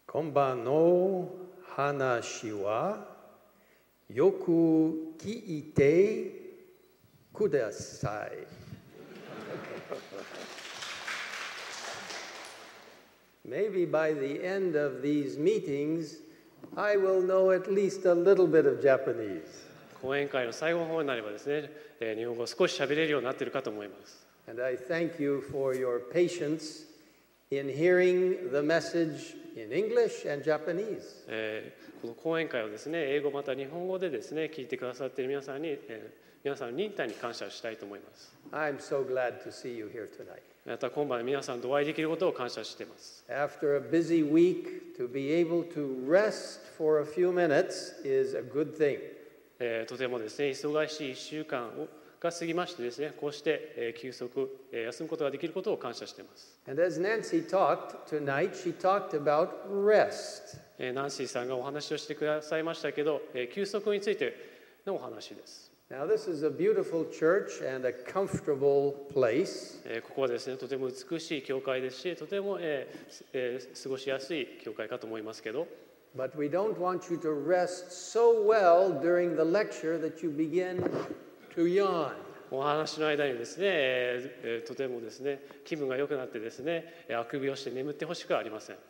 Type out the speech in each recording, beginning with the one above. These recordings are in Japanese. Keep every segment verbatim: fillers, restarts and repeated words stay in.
こんばんの話はよく聞いてください。Maybe by the end of these meetings, I will know at least a little bit of Japanese. 講演会の最後の方になればですね、えー、日本語を少し喋れるようになっているかと思います。 And I thank you for your patience in hearing the message in English and Japanese. えー、この講演会をですね、英語また日本語でですね、聞いてくださっている皆さんに、えー、皆さんの忍耐に感謝したいと思います。 I'm so glad to see you here tonight. また今晩皆さんとお会いできることを感謝しています。 After a busy week, to be able to rest for a few minutes is a good thing. えー、とてもですね、忙しいいっしゅうかんをが過ぎましてですね、こうして、えー、休息、えー、休むことができることを感謝しています。 And as Nancy talked tonight, she talked about rest. えー、ナンシーさんがお話をしてくださいましたけど、えー、休息についてのお話です。 Now, this is a beautiful church and a comfortable place. えー、ここはですね、とても美しい教会ですし、とても、えーえー、過ごしやすい教会かと思いますけど、 But we don't want you to rest so well during the lecture that you begin to yawn. お話の間にですね、えー、とてもですね、気分が良くなってですね、あくびをして眠ってほしくはありません。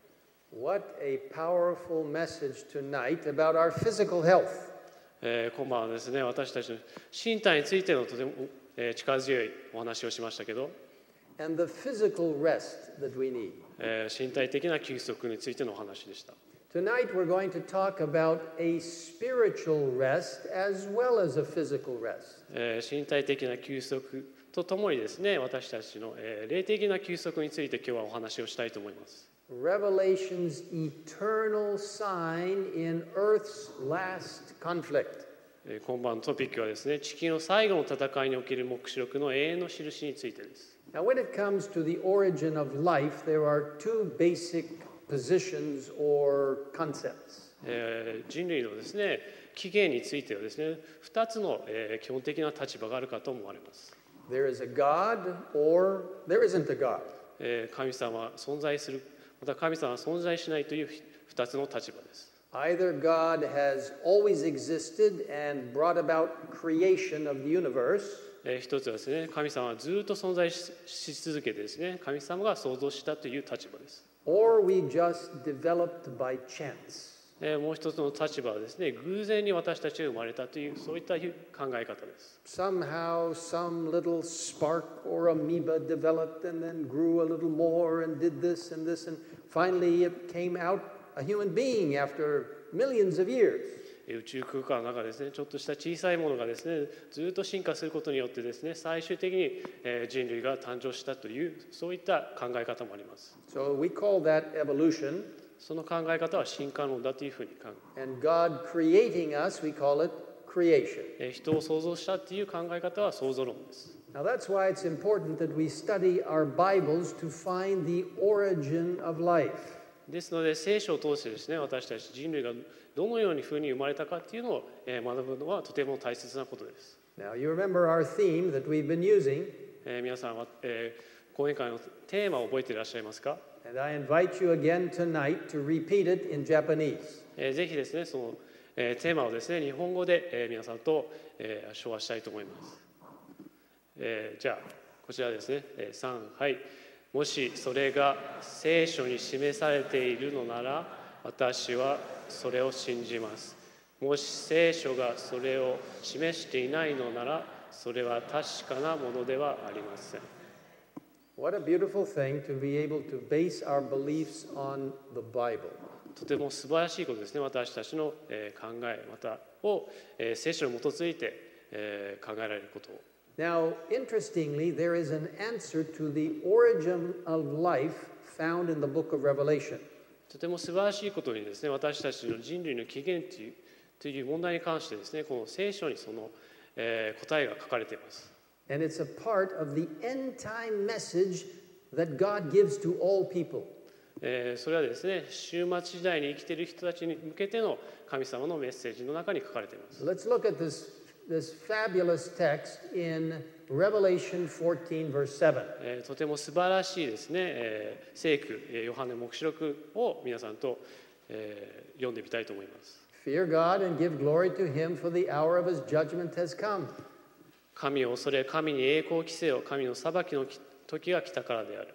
What a powerful message tonight about our physical health. えー、今晩はですね、私たちの身体についてのとても、えー、力強いお話をしましたけど、 And the physical rest that we need. えー、身体的な休息についてのお話でした。 Tonight we're going to talk about a spiritual rest as well as a physical rest. えー、身体的な休息とともにですね、私たちの、えー、霊的な休息について今日はお話をしたいと思います。 Revelation's eternal sign in Earth's last conflict. えー、今晩のトピックはですね、地球の最後の戦いにおける黙示録の永遠の印についてです。 Now, when it comes to the origin of life, there are two basic positions or concepts. えー、人類のですね、起源についてはですね、ふたつの、えー、基本的な立場があるかと思われます。 There is a God or there isn't a God. えー、神様は存在する、また神様は存在しないというふたつの立場です。 Either God has always existed and brought about creation of the universe. えー、一つはですね、神様はずっと存在 し, し続けてですね、神様が創造したという立場です。 Or we just developed by chance. えー、もう一つの立場はですね、偶然に私たちが生まれたというそういった考え方です。 Somehow some little spark or amoeba developed and then grew a little more and did this and this and finally it came out a human being after millions of years. 宇宙空間の中ですね、ちょっとした小さいものがですね、ずっと進化することによってですね、最終的に人類が誕生したというそういった考え方もあります。 So we call that evolution. その考え方は進化論だというふうに考え。 And God creating us, we call it creation. 人を創造したという考え方は創造論です。 Now that's why it's important that we study our Bibles to find the origin of life. ですので聖書を通してですね、私たち人類がどのようにふうに生まれたかっていうのを学ぶのはとても大切なことです。 Now you remember our theme that we've been using. えー、皆さんは、えー、講演会のテーマを覚えていらっしゃいますか？ And I invite you again tonight to repeat it in Japanese. えー、ぜひですね、その、えー、テーマをですね、日本語で、えー、皆さんと、えー、唱和したいと思います。えー、じゃあこちらですね、えー、さん、はい。もしそれが聖書に示されているのなら、私はそれを信じます。もし聖書がそれを示していないのなら、それは確かなものではありません。 What a beautiful thing to be able to base our beliefs on the Bible. とても素晴らしいことですね。私たちの、えー、考えまたを、えー、聖書に基づいて、えー、考えられることを。 Now, interestingly, there is an answer to the origin of life found in the book of Revelation. とても素晴らしいことにですね、私たちの人類の起源という、という問題に関してですね、この聖書にその、えー、答えが書かれています。 And it's a part of the end time message that God gives to all people. えー、それはですね、終末時代に生きている人たちに向けての神様のメッセージの中に書かれています。 Let's look at this, this fabulous text in Revelation fourteen, verse seven. えーとても素晴らしいですね、えー聖句、えーヨハネ黙示録を皆さんと、えー読んでみたいと思います。 Fear God and give glory to him, for the hour of his judgment has come. 神を恐れ、神に栄光を着せよ、神の裁きの時が来たからである。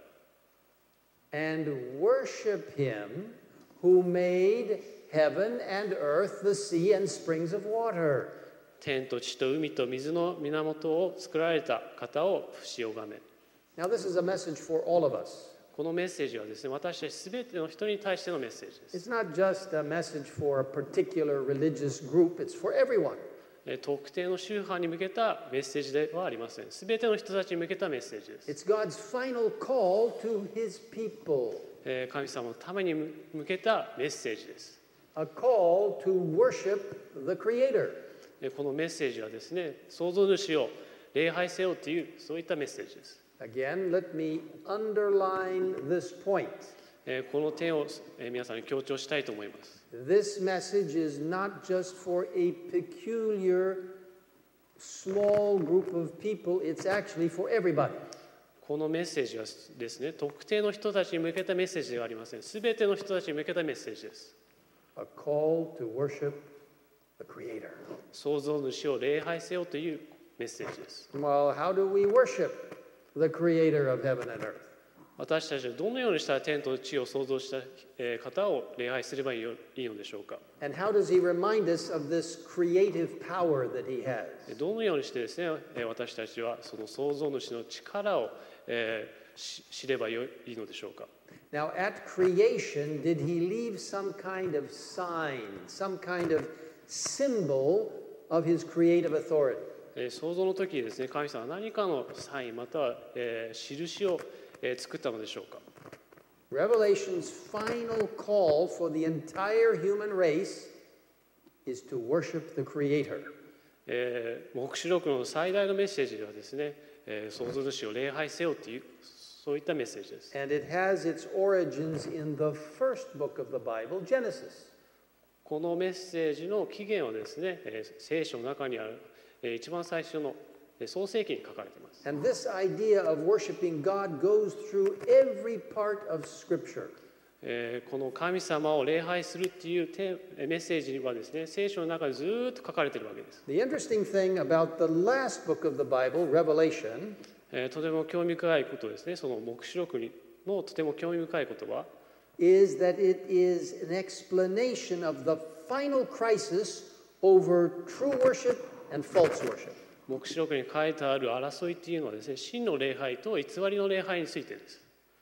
And worship him who made heaven and earth, the sea and springs of water. 天と地と海と水の源を作られた方を伏し拝め。 Now, this is a message for all of us. このメッセージはですね、私たちすべての人に対してのメッセージです。 It's not just a message for a particular religious group, it's for everyone. えー特定の宗派に向けたメッセージではありません。すべての人たちに向けたメッセージです。 It's God's final call to his people, えー神様のために向けたメッセージです。 a call to worship the Creator. えーこのメッセージはですね、創造主を礼拝せよというそういったメッセージです。 Again, let me underline this point. えーこの点を、えー皆さんに強調したいと思います。 This message is not just for a peculiar small group of people, it's actually for everybody. このメッセージはですね、特定の人たちに向けたメッセージではありません。すべての人たちに向けたメッセージです。 A call to worship the Creator. 創造主を礼拝せよというメッセージです。 Well, how do we worship the Creator of heaven and earth? 私たちはどのようにしたら天と地を創造したえー方を礼拝すればいいよいいのでしょうか。 And how does he remind us of this creative power that he has? どのようにしてですね、えー私たちはその創造主の力を、えーし知ればよいいのでしょうか。 Now, at creation, did he leave some kind of sign, some kind of symbol of his creative authority? えー創造の時にですね、神様は何かのサインまたは、えー印を、えー作ったのでしょうか。 Revelation's final call for the entire human race is to worship the Creator. えー黙示録の最大のメッセージではですね、えー創造主を礼拝せよというそういったメッセージです。 And it has its origins in the first book of the Bible, Genesis. このメッセージの起源はですね、えー聖書の中にある、えー一番最初のえー創世記に書かれています。 And this idea of worshiping God goes through every part of Scripture. えーこの神様を礼拝するっていうテーメッセージはですね、聖書の中でずーっと書かれているわけです。 The interesting thing about the last book of the Bible, Revelation, えーとても興味深いことですね、その黙示録のとても興味深いことは、 is that it is an explanation of the final crisis over true worship and false worship. 黙示録に書いてある争いっていうのはですね、真の礼拝と偽りの礼拝についてです。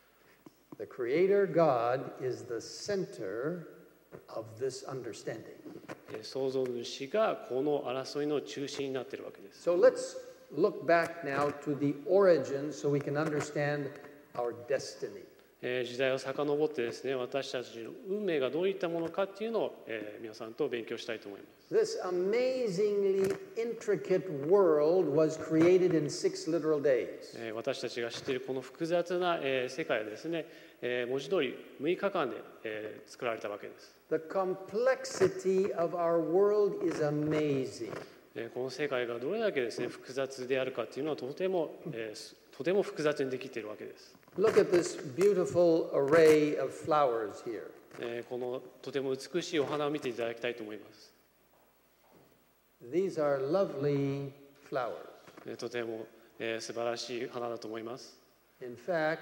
The Creator God is the center of this understanding. えー創造主がこの争いの中心になっているわけです。 So let's look back now to the origin so we can understand our destiny. えー時代を遡ってですね、私たちの運命がどういったものかっていうのを、えー皆さんと勉強したいと思います。 This amazingly intricate world was created in six literal days. えー私たちが知っているこの複雑な、えー世界はですね、えー文字通りむいかかんで、えー作られたわけです。 The complexity of our world is amazing. えーこの世界がどれだけですね、複雑であるかっていうのはとても、えーすとても複雑にできているわけです。 Look at this beautiful array of flowers here. えーこのとても美しいお花を見ていただきたいと思います。 These are lovely flowers. えーとても、えー素晴らしい花だと思います。 In fact,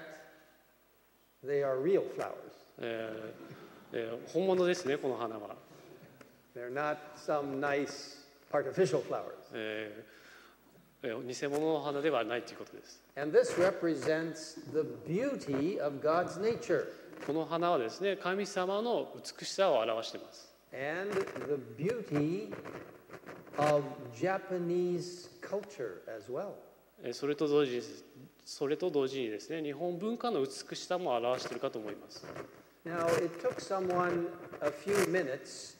they are real flowers. えーえー本物ですね、この花は。 They're not some nice artificial flowers. えーえー偽物の花ではないということです。 And this represents the beauty of God's nature この花はですね、神様の美しさを表しています。 and the beauty of Japanese culture as well. えーそれと同時に、それと同時にですね、日本文化の美しさも表しているかと思います。 Now, it took someone a few minutes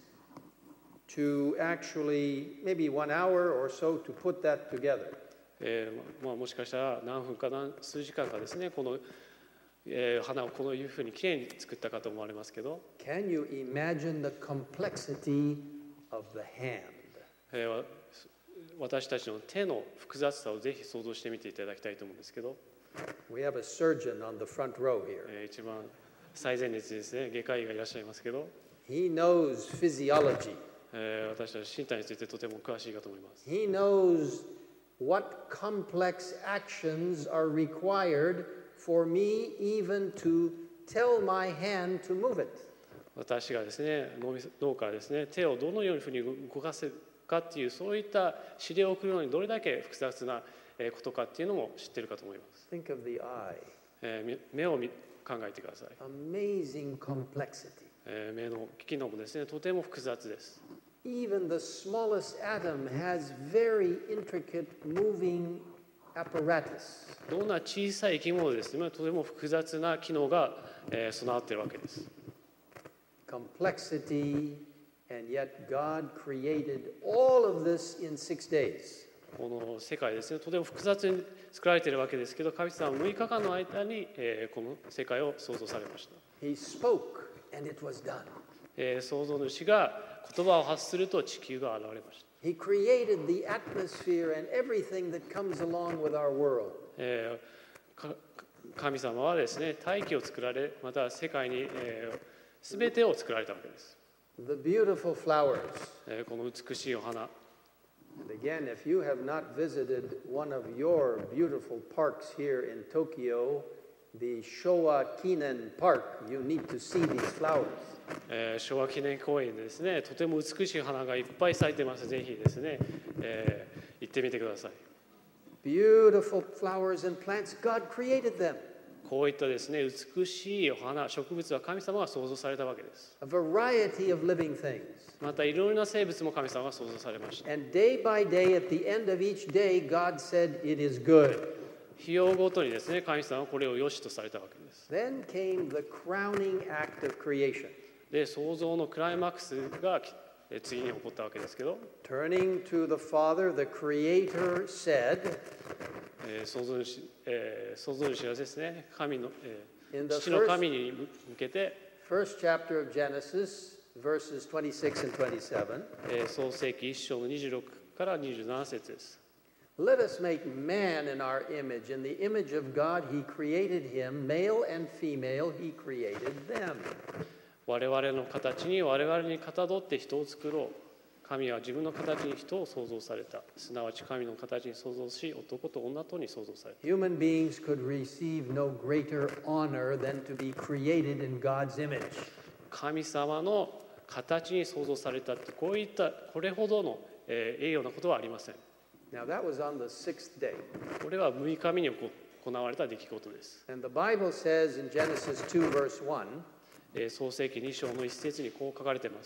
to actually, maybe one hour or so, to put that together. えーまあ、もしかしたら何分か何数時間かですね、この、えー花をこのいうふうにきれいに作ったかと思われますけど、 Can you imagine the complexity of the hand? えーわ私たちの手の複雑さをぜひ想像してみていただきたいと思うんですけど、 We have a surgeon on the front row here. えー一番最前列にですね、外科医がいらっしゃいますけど、 He knows physiology. えー私たち身体についてとても詳しいかと思います。 He knows what complex actions are required for me even to tell my hand to move it. 私がですね、脳みそ脳からですね、手をどのようにふうに動かせるかっていう、そういった指令を送るのにどれだけ複雑なえーことかっていうのも知っているかと思います。 Think of the eye. えーみ目を見考えてください。 Amazing complexity. えー目の機能もですね、とても複雑です。 Even the smallest atom has very intricate moving apparatus. どんな小さい生き物ですね、とても複雑な機能が、えー備わっているわけです。 Complexity, and yet God created all of this in six days. この世界ですね、とても複雑に作られているわけですけど、神様はむいかかんの間に、えーこの世界を創造されました。 He spoke, and it was done. えー創造主が言葉を発すると地球が現れました。 He created the atmosphere and everything that comes along with our world. えーか神様はですね、大気を作られ、また世界に、えー、全てを作られたわけです。 The beautiful flowers. えーこの美しいお花、 And again, if you have not visited one of your beautiful parks here in Tokyo, the Showa Kinen Park, you need to see these flowers. えー昭和記念公園でですね、とても美しい花がいっぱい咲いてます。ぜひですね、えー行ってみてください。 Beautiful flowers and plants, God created them. こういったですね、美しいお花、植物は神様が創造されたわけです。 A variety of living things. またいろいろな生物も神様が創造されました。 And day by day, at the end of each day, God said, "It is good." 日をごとにですね、神様はこれを良しとされたわけです。 Then came the crowning act of creation. で、創造のクライマックスがえ次に起こったわけですけど、 Turning to the Father, the Creator said, えー創造主、えー創造主がですね、神の、えー In the 父の神に向けて、 first chapter of Genesis, verses twenty-six and twenty-seven, えー創世記いっ章のにじゅうろくからにじゅうなな節です。 "Let us make man in our image. In the image of God, He created him. Male and female, He created them." 我々の形に我々にかたどって人を作ろう。神は自分の形に人を創造された。すなわち神の形に創造し、男と女とに創造された。 Human beings could receive no greater honor than to be created in God's image. 神様の形に創造されたって、こういったこれほどの、えー栄誉なことはありません。 Now, that was on the sixth day. これはむいかめに行行われた出来事です。 And the Bible says in Genesis two, verse one, えー創世記に章の一節にこう書かれています。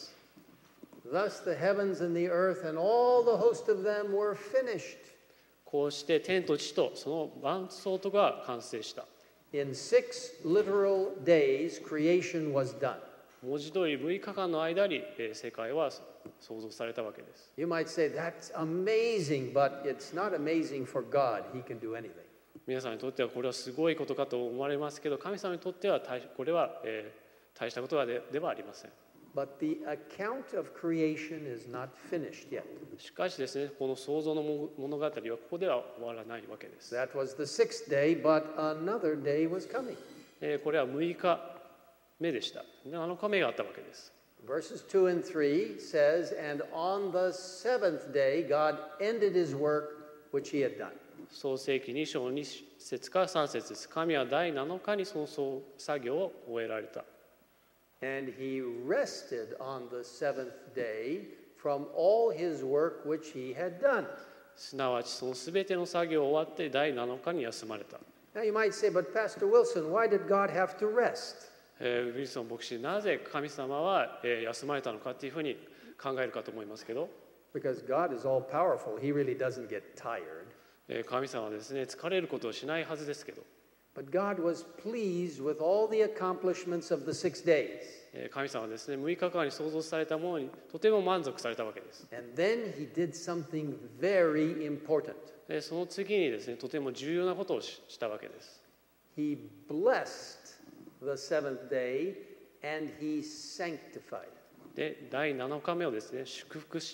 "Thus the heavens and the earth and all the host of them were finished." こうして天と地とその万象とが完成した。 In six literal days, creation was done. 文字通りむいかかんの間に、えー世界は創造されたわけです。 You might say, "That's amazing," but it's not amazing for God. He can do anything. 皆さんにとってはこれはすごいことかと思われますけど、神様にとっては大これは、えー大したことは で, ではありません。 But the account of creation is not finished yet. しかしですね、この創造の物語はここでは終わらないわけです。 That was the sixth day, but another day was coming. えーこれはむいかめでした。でなのかめがあったわけです。 Verses two and three says, "And on the seventh day, God ended his work which he had done." 創世記に章に節からさん節です。神は第なのかにその作業を終えられた。 And he rested on the seventh day from all his work which he had done. すなわちそのすべての作業を終わって第なのかに休まれた。 Now you might say, "But Pastor Wilson, why did God have to rest?" えーウィルソン牧師、なぜ神様は、えー休まれたのかというふうに考えるかと思いますけど、 Because God is all powerful. He really doesn't get tired. えー神様はですね、疲れることをしないはずですけど、 But God was pleased with all the accomplishments of the six days. えー神様はですね、むいかかんに創造されたものにとても満足されたわけです。 And then he did something very important. でその次にですね、とても重要なことをししたわけです。 He blessed the seventh day and he sanctified it. で、第なのかめをですね、祝福し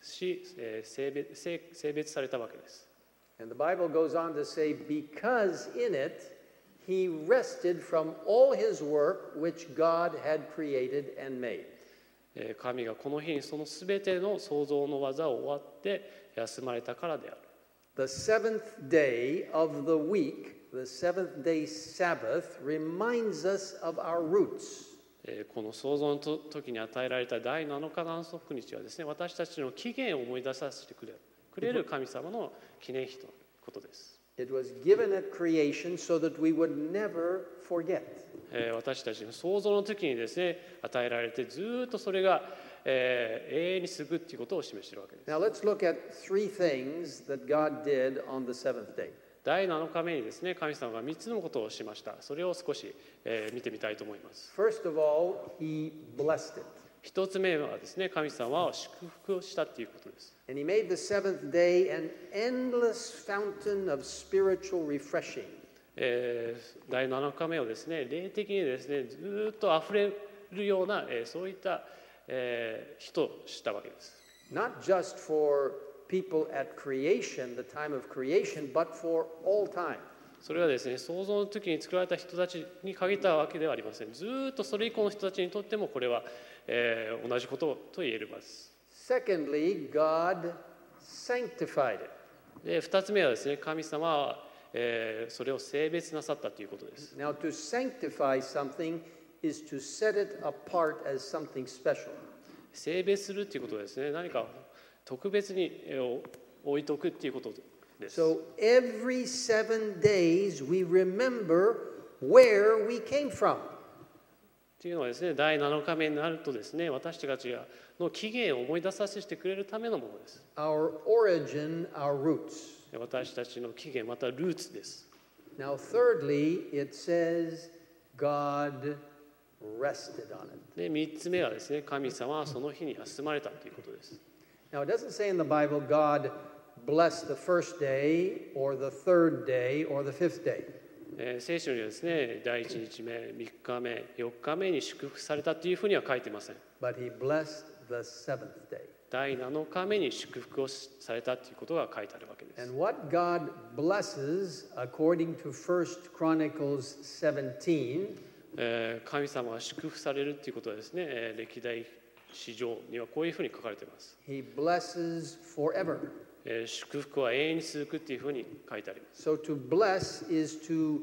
し、えー、性別、性、性別されたわけです。 And the Bible goes on to say, because in it he rested from all his work which God had created and made. 神がこの日にそのすべての創造の技を終わって休まれたからである。 The seventh day of the week, the seventh day Sabbath, reminds us of our roots. この創造の時に与えられた第なのかの安息日はですね、私たちの起源を思い出させてくれる、くれる神様の記念日ということです。 It was given at creation so that we would never forget. 私たちの創造の時にですね、与えられてずっとそれが、えー、永遠に続くということを示しているわけです。 Now let's look at three things that God did on the seventh day. 第なのかめにですね、神様がみっつのことをしました。それを少し、えー、見てみたいと思います。 First of all, he blessed it. 一つ目はですね、神様は祝福をしたということです。 And he made the seventh day an endless fountain of spiritual refreshing. えー、第なのかめをですね、霊的にですね、ずっとあふれるような、えー、そういった、えー、日としたわけです。 Not just for people at creation, the time of creation, but for all time. それはですね、創造の時に作られた人たちに限ったわけではありません。ずっとそれ以降の人たちにとってもこれは、えー、同じことと言えます。 Secondly, God sanctified it. で、二つ目はですね、神様は、えー、それを聖別なさったということです。 Now, to sanctify something is to set it apart as something special. 聖別するということですね、何か特別に置いとくということです。 So every seven days we remember where we came from. というのはですね、第なのかめになるとですね、私たちがの起源を思い出させてくれるためのものです。 Our origin, our roots. 私たちの起源またルーツです。 Now, thirdly, it says God rested on it. で、三つ目はですね、神様はその日に休まれたということです。 Now, it doesn't say in the Bible God blessed the first day or the third day or the fifth day. えー、聖書にはですね、第一日目、三日目、四日目に祝福されたというふうには書いていません。 But he blessed the seventh day. 第七日目に祝福をされたということが書いてあるわけです。 And what God blesses, according to First Chronicles seventeen, えー、神様が祝福されるということはですね、えー、歴代史上にはこういうふうに書かれています。 He blesses forever. えー、祝福は永遠に続くというふうに書いてあります。 So to bless is to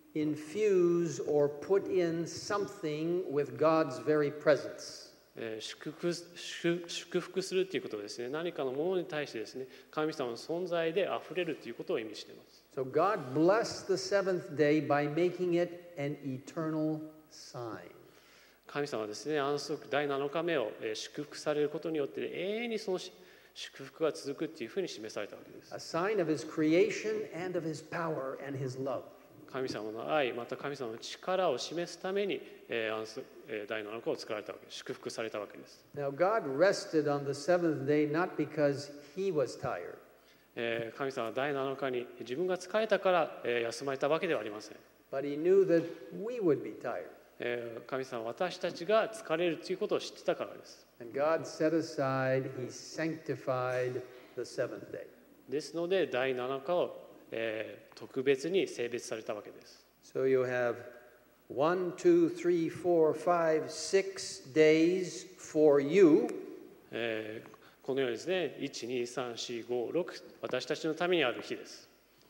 infuse or put in something with God's very presence. えー、祝福、祝、祝福するということはですね、何かのものに対してですね、神様の存在であふれるということを意味しています。 So God blessed the seventh day by making it an eternal sign. 神様はですね、安息第七日目を祝福されることによって永遠にその祝福が続くというふうに示されたわけです。 A sign of his creation and of his power and his love. 神様の愛、また神様の力を示すために、えー、安息、えー、第七日を作られたわけです。祝福されたわけです。 Now God rested on the seventh day not because he was tired. えー、神様は第七日に自分が疲れたから、えー、休まれたわけではありません。 But he knew that we would be tired. えー、神様は私たちが疲れるということを知ってたからです。 And God set aside, he sanctified the seventh day. ですので第七日を、えー、特別に聖別されたわけです。 So you have one, two, three, four, five, six days for you. えー、このようにですね、いち、に、さん、よん、ご、ろく、私たちのためにある日です。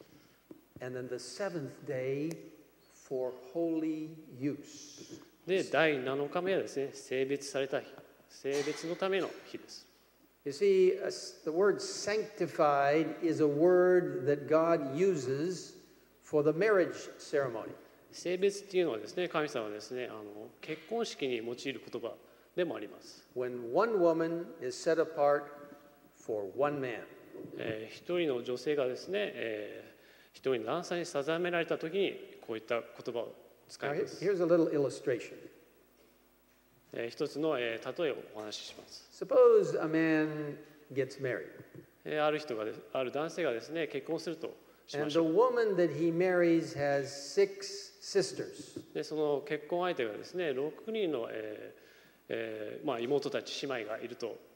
And then the seventh day for holy use. で、第七日目はですね、聖別された日、聖別のための日です。 You see, the word sanctified is a word that God uses for the marriage ceremony. 聖別っていうのはですね、神様はですね、あの結婚式に用いる言葉でもあります。 When one woman is set apart for one man. えー、一人の女性がですね、えー、一人の男性に定められたときにこういった言葉を使います。 Now, here's a little illustration. えー、一つの、えー、例えをお話しします。 Suppose a man gets married. えー、ある人がある男性がですね、結婚するとしま And し the ょう。 woman that he marries has six sisters. で、その結婚相手がですね、ろくにんの、えーえーまあ、妹たち姉妹がいると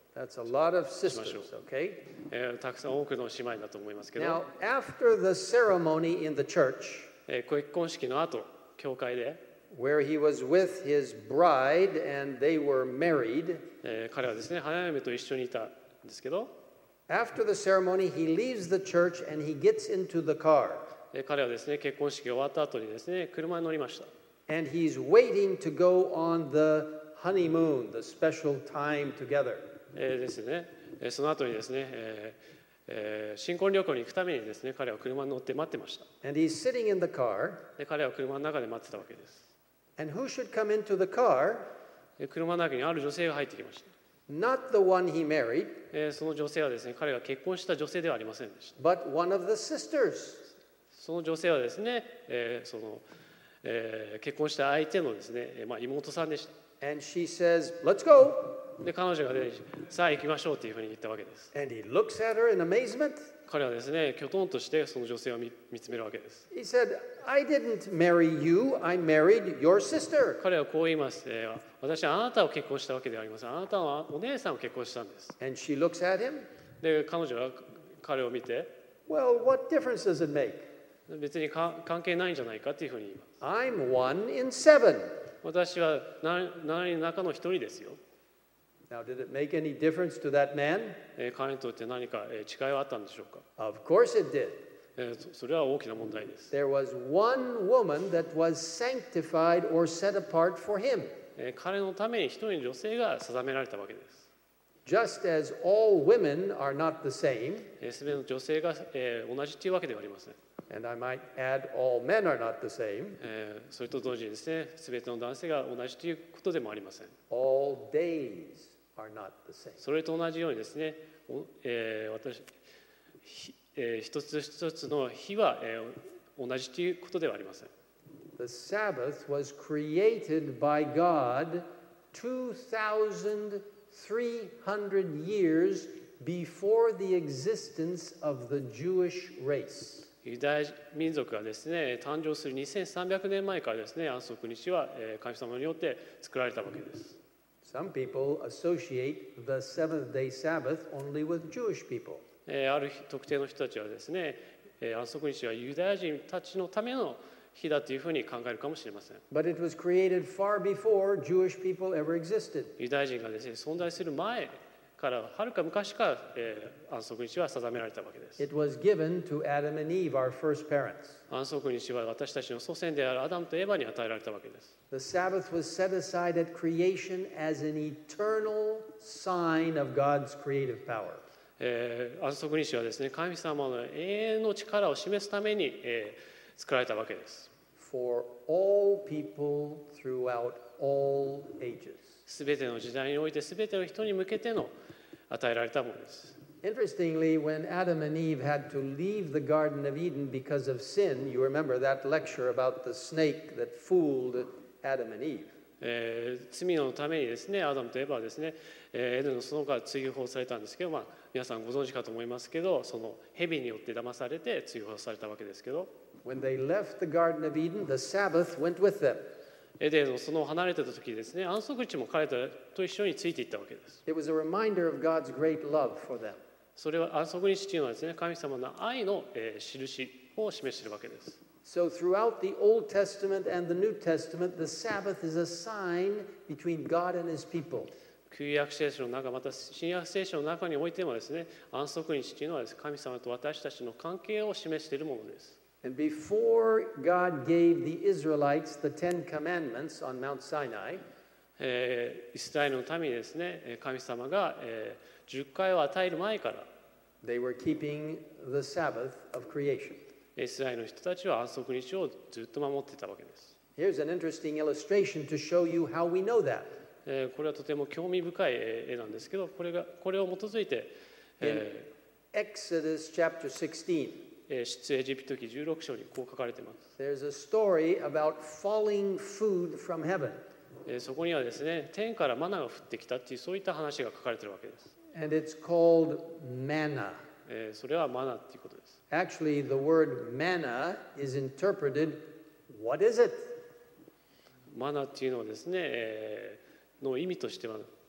That's a lot of sisters, okay? えーたくさん多くの姉妹だと思いますけど、 Now, after the ceremony in the church, えー結婚式の後、教会で、 where he was with his bride and they were married, えー彼はですね、花嫁と一緒にいたんですけど、 after the ceremony, he leaves the church and he gets into the car. えー彼はですね、結婚式が終わった後にですね、車に乗りました。 And he's waiting to go on the honeymoon, the special time together. えーですね、えーその後にですね、えーえー新婚旅行に行くためにですね、彼は車に乗って待ってました。 And he's sitting in the car, で彼は車の中で待ってたわけです。 and who should come into the car? で車の中にある女性が入ってきました。 Not the one he married, えーその女性はですね、彼が結婚した女性ではありませんでした。 but one of the sisters. その女性はですね、えーそのえー結婚した相手のですね、えーまあ、妹さんでした。 And she says, "Let's go." で彼女がね、さあ行きましょうというふうに言ったわけです。 And he looks at her in amazement. 彼はですね、きょとんとしてその女性を見見つめるわけです。 He said, "I didn't marry you, I married your sister." 彼はこう言います、えー私はあなたを結婚したわけではありません。あなたはお姉さんを結婚したんです。 And she looks at him. で彼女は彼を見て、 Well, what difference does it make? 別にか関係ないんじゃないかというふうに言います。 I'm one in seven. 私はなな人の中の一人ですよ。 Now, did it make any difference to that man? えー彼にとって何かえー違いはあったんでしょうか。 Of course it did. えーそそれは大きな問題です。 There was one woman that was sanctified or set apart for him. えー彼のために一人の女性が定められたわけです。 Just as all women are not the same, えーすべての女性がえー同じというわけではありません。 and I might add, all men are not the same, えーそれと同時にですね、すべての男性が同じということでもありません。 all days are not the same. それと同じようにですね、おえー私、ひえー一つ一つの日は、えー同じということではありません。 The Sabbath was created by God two thousand three hundred years before the existence of the Jewish race. ユダヤ民族がですね、誕生するにせんさんびゃくねんまえからですね、安息日はえー神様によって作られたわけです。 Some people associate the seventh day Sabbath only with Jewish people. えーある特定の人たちはですね、えー安息日はユダヤ人たちのための日だというふうに考えるかもしれません。 But it was created far before Jewish people ever existed. ユダヤ人がですね、存在する前からはるか昔から、えー安息日は定められたわけです。 It was given to Adam and Eve, our first parents. 安息日は私たちの祖先であるアダムとエバに与えられたわけです。 The Sabbath was set aside at creation as an eternal sign of God's creative power. えー安息日はですね、神様の永遠の力を示すために、えー作られたわけです。 For all people throughout all ages. すべての時代において、すべての人に向けての与えられたものです。 Interestingly, when Adam and Eve had to leave the Garden of Eden because of sin, you remember that lecture about the snake that fooled Adam and Eve. えー罪のためにですね、アダムとエバはですね、えーエデンの園から追放されたんですけど、まあ、皆さんご存知かと思いますけど、その蛇によって騙されて追放されたわけですけど、 When they left the Garden of Eden, the Sabbath went with them. エデンの園を離れてた時ですね、安息日も彼らと一緒についていったわけです。 It was a reminder of God's great love for them. それは安息日というのはですね、神様の愛の、えー印を示しているわけです。 So throughout the Old Testament and the New Testament, the Sabbath is a sign between God and his people. 旧約聖書の中、また新約聖書の中においてもですね、安息日というのはですね、神様と私たちの関係を示しているものです。 And before God gave the Israelites the Ten Commandments on Mount Sinai, えーイスラエルのためにですね、えー神様が、えー、十戒を与える前から、 they were keeping the Sabbath of creation. イスラエルの人たちは安息日をずっと守っていたわけです。 Here's an interesting illustration to show you how we know that. えーこれはとても興味深いえー絵なんですけど、これがこれを基づいて、え Exodus chapter sixteen, ーえー出エジプト記じゅうろく章にこう書かれています。 there's a story about falling food from heaven. えーそこにはですね、天からマナが降ってきたっていうそういった話が書かれているわけです。 And it's called manna. えーそれはマナっていうことです。 Actually, the word manna is interpreted, what is it? マナっていうのはですね、えーの意味としては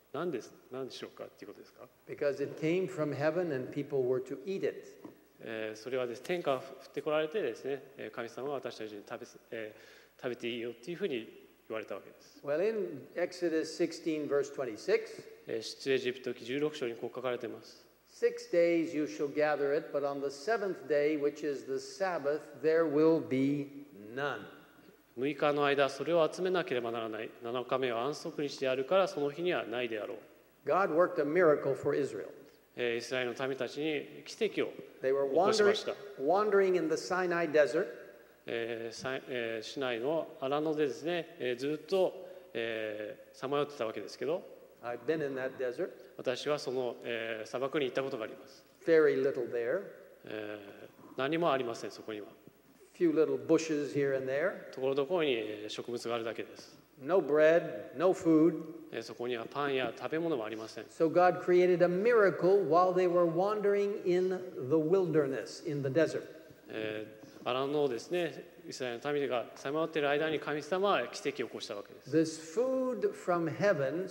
何です何でしょうかっていうことですか。 Because it came from heaven and people were to eat it. えー、それはです、天から降ってこられてですね、神様は私たちに食べ、えー、食べていいよっていうふうに言われたわけです。 Well, in Exodus sixteen, verse twenty-six, えー、出エジプト記じゅうろく章にこう書かれています。 Six days you shall gather it, but on the seventh day, which is the Sabbath, there will be none. むいかの間、それを集めなければならない。なのかめは安息日であるから、その日にはないであろう。 God worked a miracle for Israel. えー、イスラエルの民たちに奇跡を They were 起こしま wandering, した。 wandering in the Sinai desert. えーさえー、市内の荒野でですね、えー、ずっとさまよってたわけですけど、 I've been in that desert. 私はその、えー、砂漠に行ったことがあります。 Very little there. えー、何もありません、そこには。 Few little bushes here and there. ところどころに植物があるだけです。 No bread, no food. えー、そこにはパンや食べ物もありません。 So God created a miracle while they were wandering in the wilderness, in the desert. えー、荒野をですね、イスラエルの民がさまよっている間に神様は奇跡を起こしたわけです。 This food from heaven,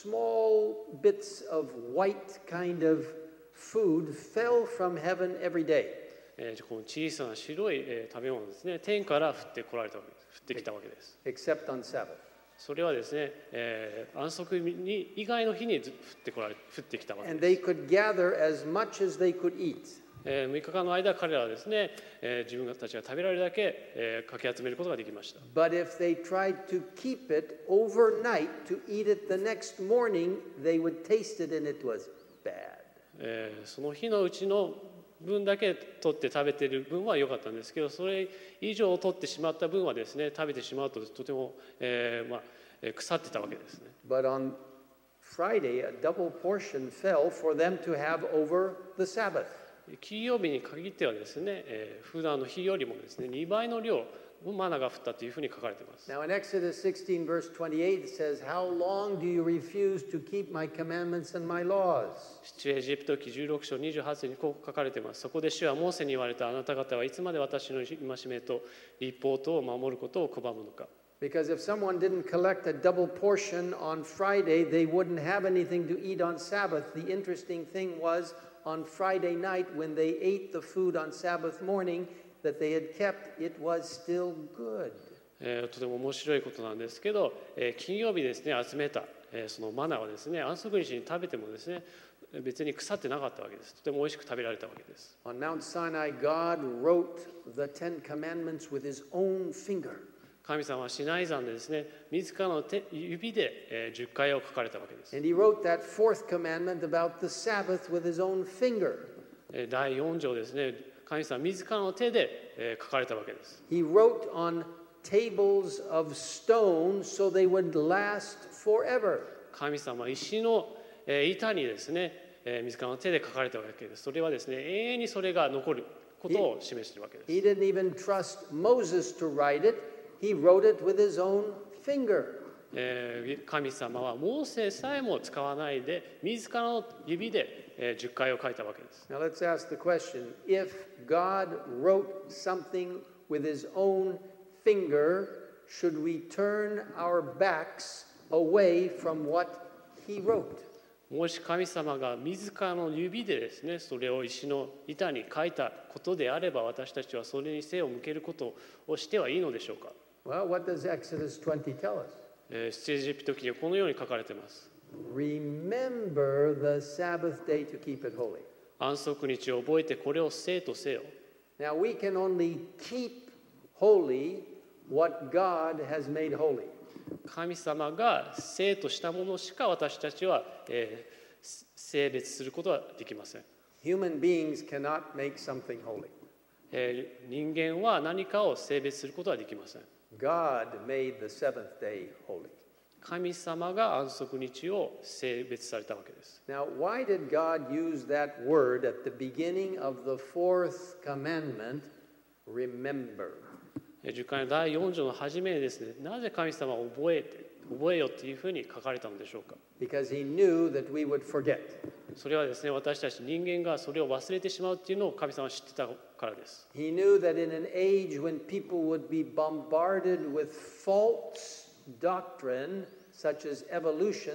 small bits of white kind of food, fell from heaven every day. えー、この小さな白い、えー、食べ物ですね、天から降ってこられたわけです。降ってきたわけです。 Except on Sabbath. それはですね、えー、安息に以外の日に降ってこられ降ってきたわけ And です。 they could gather as much as they could eat. えー、むいかかんの間、彼らはですね、えー、自分たちが食べられるだけ、えー、かき集めることができました。 But if they tried to keep it overnight to eat it the next morning, they would taste it and it was bad. えー、その日のうちの分だけ取って食べている分は良かったんですけど、それ以上取ってしまった分はですね、食べてしまうととても、えーまあ、腐ってたわけですね。 But on Friday, a double portion fell for them to have over the Sabbath. 金曜日に限ってはですね、えー、普段の日よりもですね、にばいの量のマナが降ったというふうに書かれています。 Now in Exodus sixteen, verse twenty-eight, it says, How long do you refuse to keep my commandments and my laws? 出エジプト記じゅうろく章にじゅうはち節にこう書かれています。そこで主はモーセに言われた。あなた方はいつまで私の戒めと律法とを守ることを拒むのか。 Because if someone didn't collect a double portion on Friday, they wouldn't have anything to eat on Sabbath. The interesting thing was, on Friday night, when they ate the food on Sabbath morning that they had kept, it was still good. えー、とても面白いことなんですけど、えー、金曜日ですね、集めた、えー、そのマナはですね、安息日に食べてもですね、別に腐ってなかったわけです。とても美味しく食べられたわけです。 On Mount Sinai, God wrote the Ten Commandments with his own finger. 神様はシナイ山でですね、自らの手指で、えー、じゅっかいを書かれたわけです。 And he wrote that fourth commandment about the Sabbath with his own finger. えー、だいよん条ですね、神様自らの手で、えー、書かれたわけです。 He wrote on tables of stone so they would last forever. 神様は石の、えー、板にですね、えー、自らの手で書かれたわけです。それはですね、永遠にそれが残ることを示しているわけです。 He didn't even trust Moses to write it. He wrote it with his own finger. えー、神様はモーセさえも使わないで自らの指で、えー、じゅっかいを書いたわけです。 Now let's ask the question, if God wrote something with his own finger, should we turn our backs away from what he wrote? もし神様が自らの指でですね、それを石の板に書いたことであれば、私たちはそれに背を向けることをしてはいいのでしょうか。 Well, what does Exodus twenty tell us? えー、出エジプト記にこのように書かれています。 Remember the Sabbath day to keep it holy. 安息日を覚えてこれを聖とせよ。 Now we can only keep holy what God has made holy. 神様が聖としたものしか私たちは、えー、聖別することはできません。 Human beings cannot make something holy. えー、人間は何かを聖別することはできません。 God made the seventh day holy. 神様が安息日を聖別されたわけです。 Now, why did God use that word at the beginning of the fourth commandment, remember? 十回のだいよん条の初めにですね、なぜ神様を覚えて覚えよというふうに書かれたのでしょうか。 Because he knew that we would forget. それはですね、私たち人間がそれを忘れてしまうっていうのを神様は知ってたからです。 He knew that in an age when people would be bombarded with false doctrine, such as evolution,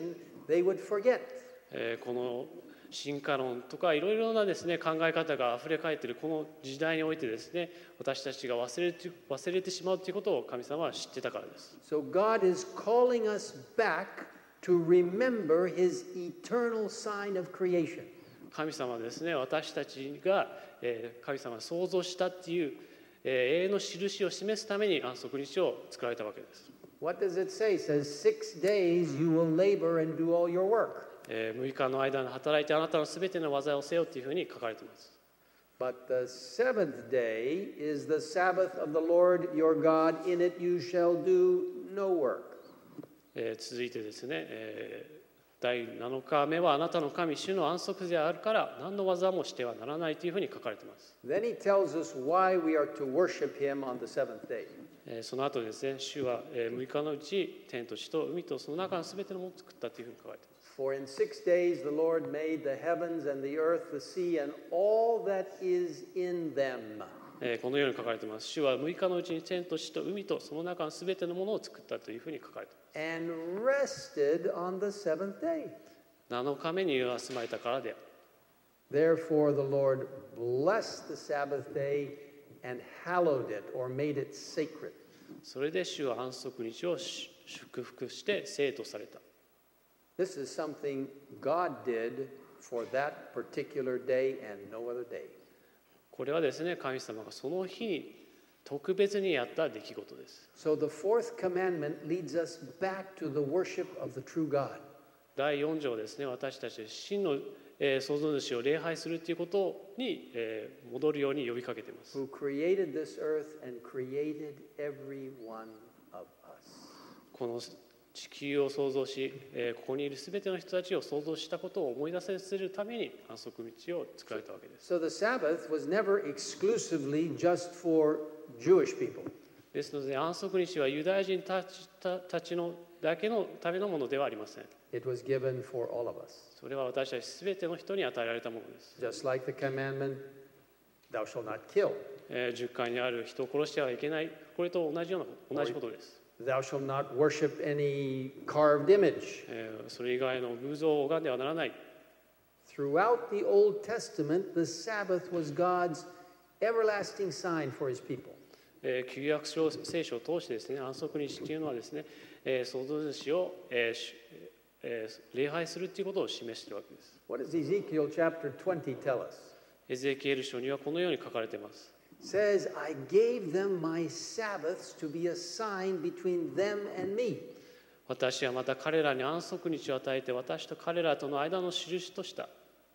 they would forget. えーこの進化論とかいろいろなですね考え方があふれかえっているこの時代においてですね、私たちが忘れて忘れてしまうということを神様は知ってたからです。 So God is calling us back to remember his eternal sign of creation. 神様はですね、私たちが、えー神様が創造したっていう、えー永遠の印を示すために安息日を作られたわけです。 What does it say? It says, six days you will labor and do all your work. えーむいかの間に働いてあなたのすべての技をせよというふうに書かれています。 But the seventh day is the Sabbath of the Lord your God. In it you shall do no work. えー続いてですね、えーだいなのかめはあなたの神主の安息であるから何の技もしてはならないというふうに書かれています。 Then he tells us why we are to worship him on the seventh day. えーその後ですね、主はえーむいかのうち天と地と海とその中のすべてのものを作ったというふうに書かれています。 For in six days the Lord made the heavens and the earth, the sea, and all that is in them. えーこのように書かれています。主はむいかのうちに天と地と海とその中のすべてのものを作ったというふうに書かれています。 And rested on the seventh day. なのかめに休まれたからである。 Therefore the Lord blessed the Sabbath day and hallowed it, or made it sacred. それで主は安息日を祝福して聖とされた。 This is something God did for that particular day and no other day. これはですね、神様がその日に特別にやった出来事です。 So the fourth commandment leads us back to the worship of the true God. だいよん条ですね、私たち真の、えー創造主を礼拝するということに、えー戻るように呼びかけています。 Who created this earth and created every one of us. この地球を創造し、えーここにいるすべての人たちを創造したことを思い出させるために安息日を作られたわけです。 So the Sabbath was never exclusively just for Jewish people. ですので安息日はユダヤ人たちたたちのだけのためのものではありません。 It was given for all of us. それは私たちすべての人に与えられたものです。 Just like the commandment, thou shalt not kill. えー、十戒にある人を殺してはいけない、これと同じような同じことです。 Thou shalt not worship any carved image. えーそれ以外の偶像を拝んではならない。 Throughout the Old Testament, the Sabbath was God's everlasting sign for his people. えー旧約聖書を通してですね、安息日というのはですね、えー創造主を、えーしえー礼拝するということを示しているわけです。 What does Ezekiel chapter twenty tell us? エゼキエル書にはこのように書かれています。 It says, I gave them my Sabbaths to be a sign between them and me. 私はまた彼らに安息日を与えて、私と彼らとの間の印とした。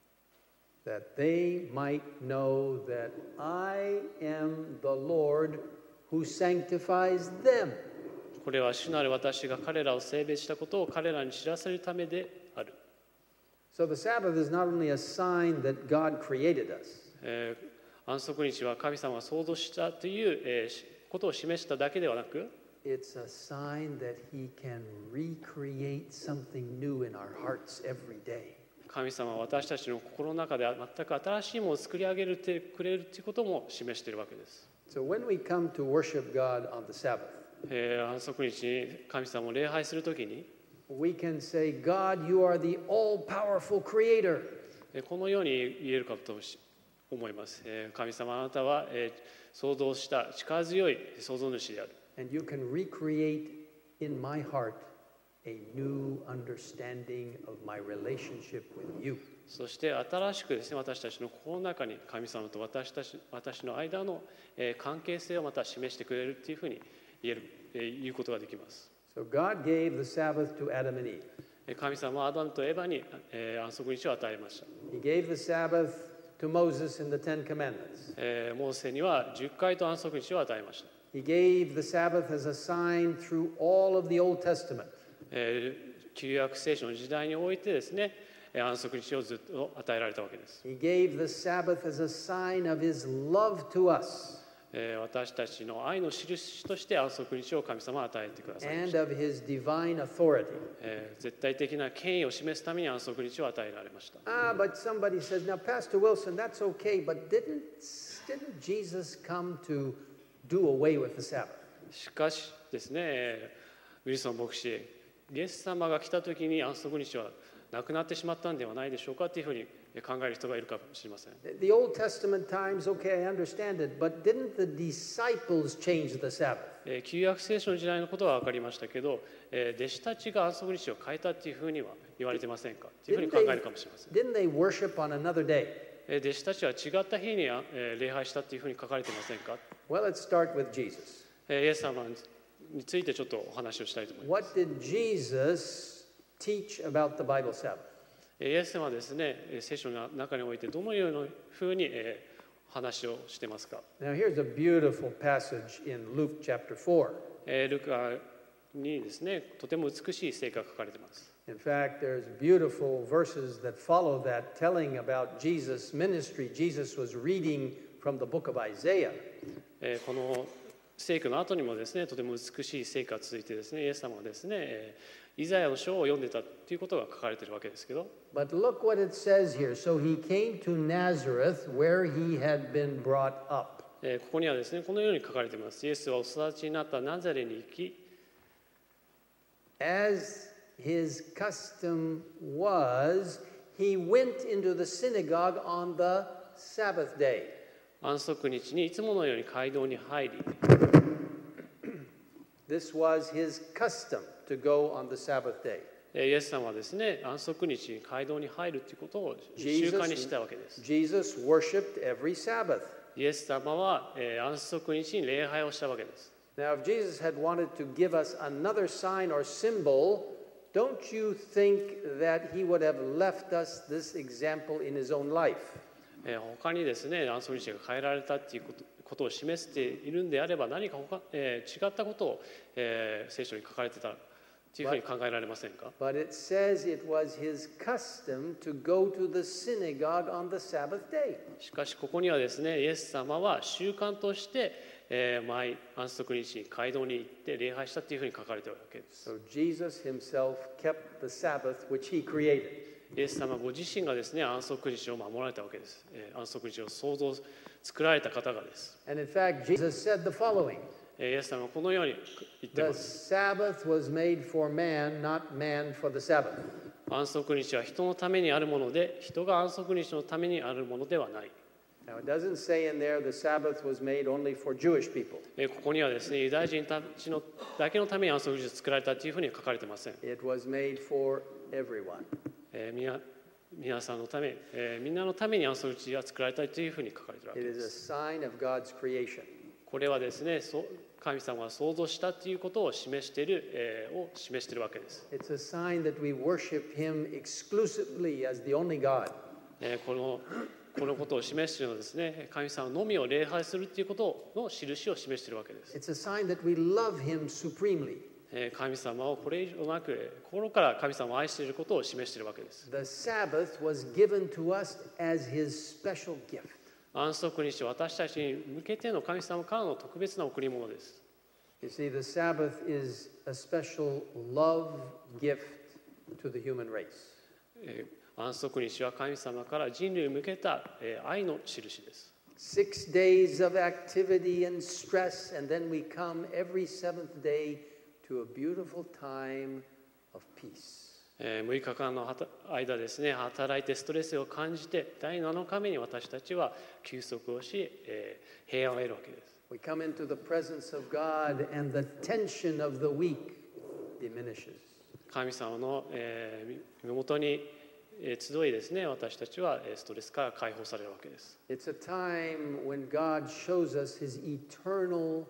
That they might know that I am the Lord who sanctifies them. これは主なる私が彼らを聖別したことを彼らに知らせるためである。 So the Sabbath is not only a sign that God created us, えー安息日は神様が創造したという、えーしことを示しただけではなく、 it's a sign that He can recreate something new in our hearts every day. 神様は私たちの心の中で全く新しいものを作り上げてくれるということも示しているわけです。 So when we come to worship God on the Sabbath, えー安息日に神様を礼拝するときに、 we can say, God, you are the all-powerful creator. えーこのように言えるかと思います。えー神様、あなたは、えー創造した力強い創造主である。 And you can recreate in my heart a new understanding of my relationship with you. そして新しくですね、私たちの心の中に神様と私たち私の間の、えー関係性をまた示してくれるというふうに言える、えー言うことができます。 So God gave the Sabbath to Adam and Eve. えー神様はアダムとエバに、えー安息日を与えました。 He gave the Sabbath to Moses in the Ten Commandments. えーモーセには十戒と安息日を与えました。 He gave the Sabbath as a sign through all of the Old Testament. えー旧約聖書の時代においてですね、えー安息日をずっと与えられたわけです。 He gave the Sabbath as a sign of His love to us えー私たちの愛の印として安息日を神様は与えてくださいまし and た。 of His divine authority. えー絶対的な権威を示すために安息日を与えられました。 Ah, but somebody says, now, Pastor Wilson, that's okay, but didn't, didn't Jesus come to do away with the Sabbath? しかしですね、えーウィルソン牧師、イエス様が来た時に安息日はなくなってしまったんではないでしょうかというふうに考える人がいるかもしれません。 The Old Testament times, okay, I understand it, but didn't the disciples change the Sabbath? えー旧約聖書の時代のことは分かりましたけど、えー弟子たちが安息日を変えたっていうふうには言われてませんかというふうに Didn't 考 they, えるかもしれません。 didn't they worship on another day? えー弟子たちは違った日にえー礼拝したっていうふうに書かれてませんか。 Well, let's start with Jesus. えーイエス様についてちょっとお話をしたいと思います。 What did Jesus teach about the Bible Sabbath? えーイエス様はですね、えー聖書の中においてどのようなふうにえー話をしてますか。 Now, here's a beautiful passage in Luke chapter four. えールカにですね、とても美しい聖句が書かれています。 In fact, there's beautiful verses that follow that telling about Jesus' ministry. Jesus was reading from the book of Isaiah. えーこの聖句の後にもですね、とても美しい聖句が続いてですね、イエス様はですね、えーイザヤの書を読んでたということが書かれているわけですけど、 But look what it says here. So he came to Nazareth where he had been brought up. えーここにはですね、このように書かれています。イエスはお育ちになったナザレに行き、 As his custom was, he went into the synagogue on the Sabbath day. 安息日にいつものように街道に入り、 This was his custom to go on the Sabbath day. えーイエス様はですね、安息日に街道に入るということを習慣にしたわけです。 Jesus worshipped every Sabbath. イエス様は、えー安息日に礼拝をしたわけです。 Now, if Jesus had wanted to give us another sign or symbol, don't you think that he would have left us this example in his own life? えー他にですね、安息日が変えられたということことを示しているんであれば、何か他、えー違ったことを、えー聖書に書かれてたというふうに考えられませんか。 But it says it was his custom to go to the synagogue on the Sabbath day. しかしここにはですね、イエス様は習慣として、えー毎安息日に街道に行って礼拝したというふうに書かれているわけです。 So Jesus himself kept the Sabbath which he created. イエス様ご自身がですね、安息日を守られたわけです。えー安息日を創造作られた方がです。 And in fact, Jesus said the following: えーイエス様はこのように言ってい The ます。 Sabbath was made for man, not man for the Sabbath. 安息日は人のためにあるもので、人が安息日のためにあるものではない。 Now, it doesn't say in there the Sabbath was made only for Jewish people. えーここにはですね、ユダヤ人たちのだけのために安息日を作られたというふうには書かれていません。 It was made for everyone. えーみな皆さんのため、えーみんなのために安息日が作られたというふうに書かれているわ It け is で a す。 sign of God's creation. これはですね、そう神様が創造したということを示している、えーを示しているわけです。 It's a sign that we worship Him exclusively as the only God. えーこのこのことを示しているのはですね、神様のみを礼拝するということの印を示しているわけです。 It's a sign that we love Him supremely. えー神様をこれ以上なく心から神様を愛していることを示しているわけです。 The Sabbath was given to us as His special gift. 安息日は私たちに向けての神様からの特別な贈り物です。 You see, the Sabbath is a special love gift to the human race. えー安息日は神様から人類に向けた、えー愛の印です。 Six days of activity and stress, and then we come every seventh day to a beautiful time of peace. えーむいかかんのはた間ですね、働いてストレスを感じて、だいなのかめに私たちは休息をし、えー平安を得るわけです。 We come into the presence of God, and the tension of the week diminishes. 神様の、えー身元にえー集いですね、私たちはえーストレスから解放されるわけです。 It's a time when God shows us His eternal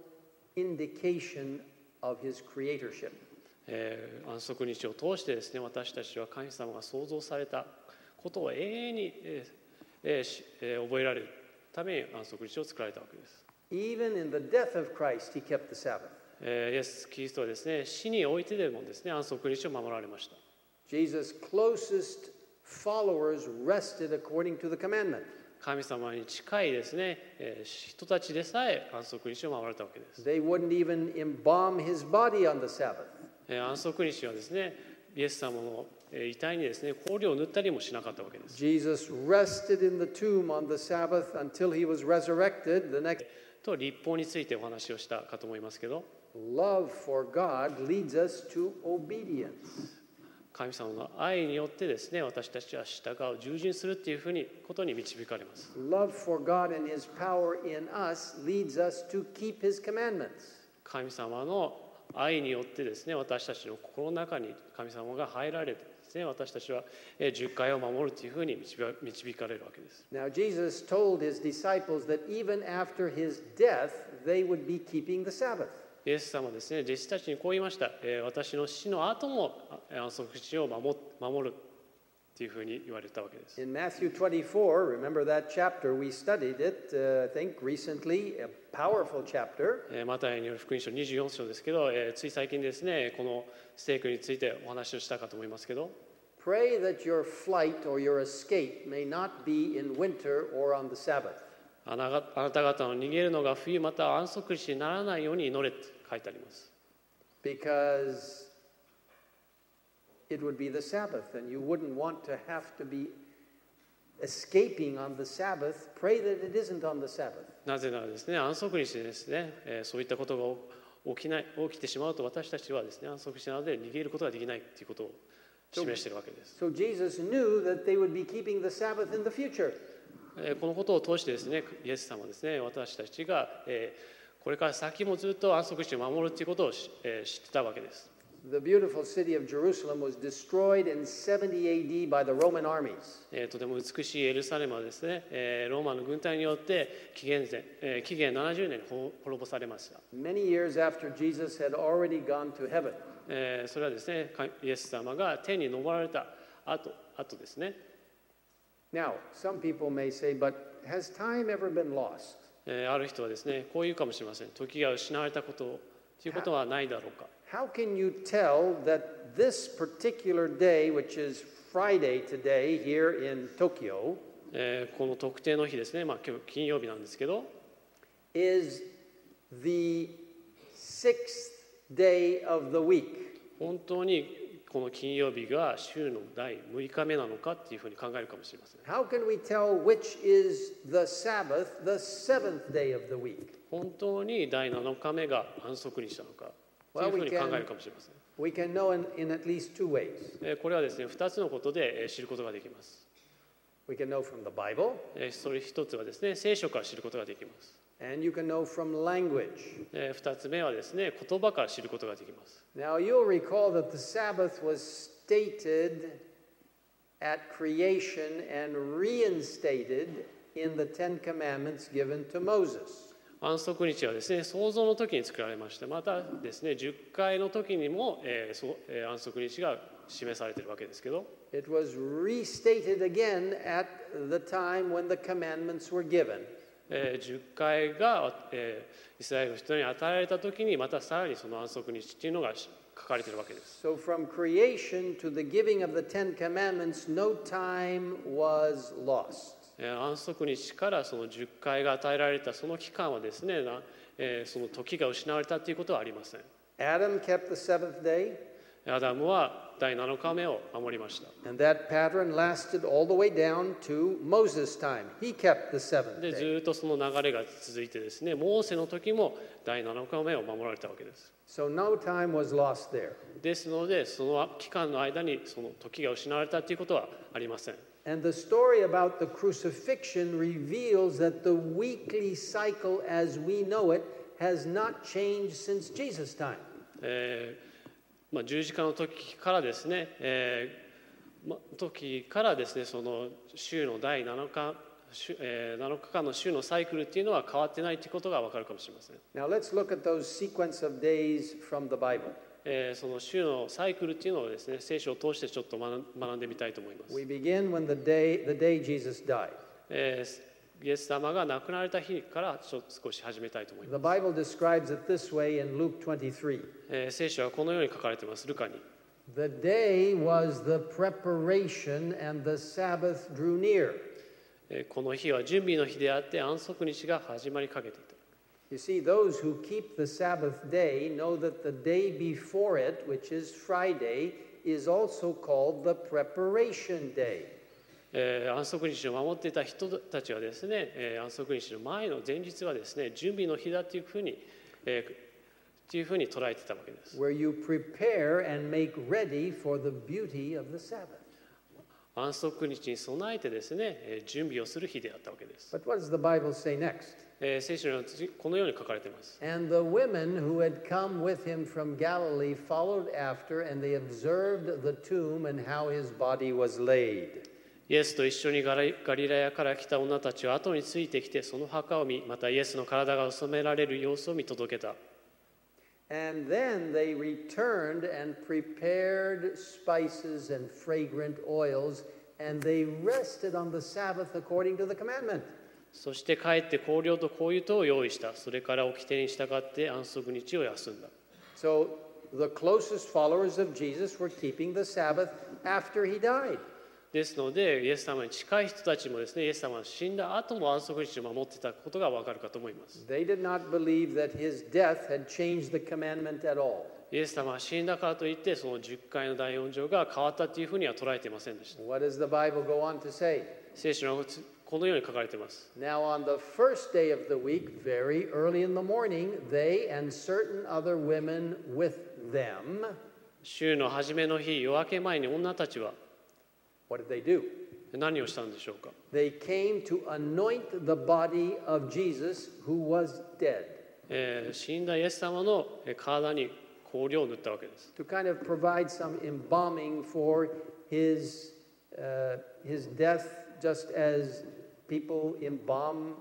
indication of His creatorship. えー安息日を通してですね、私たちは神様が創造されたことを永遠に、えーえーしえー覚えられるために安息日を作られたわけです。 Even in the death of Christ, He kept the Sabbath. えーイエス・キリストはですね、死においてでもですね、安息日を守られました。 Jesus' closest followers rested according to the commandment. 神様に近いですね、えー人たちでさえ安息日を守られたわけです。 They wouldn't even embalm His body on the Sabbath. えー安息日はですね、イエス様のえー遺体にですね、香料を塗ったりもしなかったわけです。 Jesus rested in the tomb on the Sabbath until He was resurrected the next. と立法についてお話をしたかと思いますけど、 Love for God leads us to obedience. 神様の愛によってですね、私たちは従う、従順するっていうふうにことに導かれます。 Love for God and His power in us leads us to keep His commandments. 神様の愛によってですね、私たちの心の中に神様が入られてですね、私たちは十戒を守るというふうに導かれるわけです。 Now Jesus told His disciples that even after His death, they would be keeping the Sabbath. イエス様はですね、弟子たちにこう言いました。私の死の後も安息日を守るというふうに言われたわけです。 In Matthew twenty-four, remember that chapter, we studied it, uh, I think recently, a powerful chapter. マタイによる福音書にじゅうよん章ですけど、つい最近ですね、この聖句についてお話をしたかと思いますけど、 Pray that your flight or your escape may not be in winter or on the Sabbath. あなた方の逃げるのが冬または安息日にならないように祈れって書いてあります。 Because it would be the Sabbath, and you wouldn't want to have to be escaping on the Sabbath. Pray that it isn't on the Sabbath. なぜならですね、安息日でですね、えー、そういったことが起きない、起きてしまうと私たちはですね、安息日なので逃げることができないということを示しているわけです。 So, so Jesus knew that they would be keeping the Sabbath in the future. えー、このことを通してですね、イエス様はですね、私たちが、えー、これから先もずっと安息日を守るということを、えー、知ってたわけです。 The beautiful city of Jerusalem was destroyed in seventy A D by the Roman armies. えー、とても美しいエルサレムはですね、えー、ローマの軍隊によって紀元前、えー、紀元ななじゅうねんに滅ぼされました。 Many years after Jesus had already gone to heaven. えー、それはですね、イエス様が天に昇られた後、後ですね。 Now, some people may say, but has time ever been lost? えー、ある人はですね、こう言うかもしれません。時が失われたことということはないだろうか。 How can you tell that this particular day, which is Friday today here in Tokyo, えー、この特定の日ですね、まあ、今日金曜日なんですけど、 is the sixth day of the week? 本当にこの金曜日が週のだいむいかめなのかっていうふうに考えるかもしれません。 How can we tell which is the Sabbath, the seventh day of the week? 本当にだいなのかめが安息日なのかというふうに考えるかもしれません。 We can know in, in at least two ways. これはですね、ふたつのことで知ることができます。 We can know from the Bible. それ一つはですね、聖書から知ることができます。 And you can know from language. 二つ目はですね、言葉から知ることができます。 Now you'll recall that the Sabbath was stated at creation and reinstated in the Ten Commandments given to Moses. 安息日はですね、創造の時に作られまして、またですね、十戒の時にも、えーそうえー、安息日が示されているわけですけど、 It was restated again at the time when the commandments were given. えー、十戒が、えー、イスラエルの人に与えられた時に、またさらにその安息日っていうのが書かれているわけです。 So from creation to the giving of the Ten Commandments, no time was lost. 安息日からその十戒が与えられたその期間はですね、えー、その時が失われたということはありません。 Adam kept the seventh day. アダムはだいなのかめを守りました。 And that pattern lasted all the way down to Moses' time. He kept the seventh で、ず day. っとその流れが続いてですね、モーセの時もだいなのかめを守られたわけです。 So no time was lost there. ですので、その期間の間にその時が失われたということはありません。 And the story about the crucifixion reveals that the weekly cycle as we know it has not changed since Jesus' time. えーまあ、十字架の時からですね、えーま、時からですね、その週のだいなのか、えー、なのかかんの週のサイクルっていうのは変わってないということが分かるかもしれません。 Now let's look at those sequence of days from the Bible. えー、その週のサイクルっていうのをですね、聖書を通してちょっと学んでみたいと思います。 We begin when the day, the day Jesus died. えーイエス様が亡くなられた日からちょっと少し始めたいと思います。 The Bible describes it this way in Luke twenty-three. えー、聖書はこのように書かれています。ルカに。 The day was the preparation and the Sabbath drew near. えー、この日は準備の日であって安息日が始まりかけていた。 You see, those who keep the Sabbath day know that the day before it, which is Friday, is also called the preparation day. えー、安息日を守っていた人たちはですね、えー、安息日の前の前日はですね、準備の日だというふうに、えー、 というふうに捉えてたわけです。 where you prepare and make ready for the beauty of the Sabbath. 安息日に備えてですね、準備をする日であったわけです。 But what does the Bible say next? 聖書にはこのように書かれています。 And the women who had come with him from Galilee followed after, and they observed the tomb and how his body was laid. イエスと一緒にガリラヤから来た女たちは後についてきて、その墓を見、またイエスの体が納められる様子を見届けた。 And then they returned and prepared spices and fragrant oils, and they rested on the Sabbath according to the commandment. そして帰って香料と香油とを用意した。それから掟に従って安息日を休んだ。 So the closest followers of Jesus were keeping the Sabbath after he died. ですので、イエス様に近い人たちもですね、イエス様が死んだ後も安息日を守っていたことがわかるかと思います。 They did not believe that his death had changed the commandment at all. イエス様が死んだからといって、そのじゅっかいの第よん条が変わったというふうには捉えていませんでした。 What does the Bible go on to say? 聖書のこのように書かれています。 Now on the first day of the week, very early in the morning, they and certain other women with them. 週の初めの日、夜明け前に女たちは What did they do? 何をしたんでしょうか。 They came to anoint the body of Jesus who was dead. えー、死んだイエス様の体に香料を塗ったわけです。 To kind of provide some embalming for his, uh, his death, just as people embalm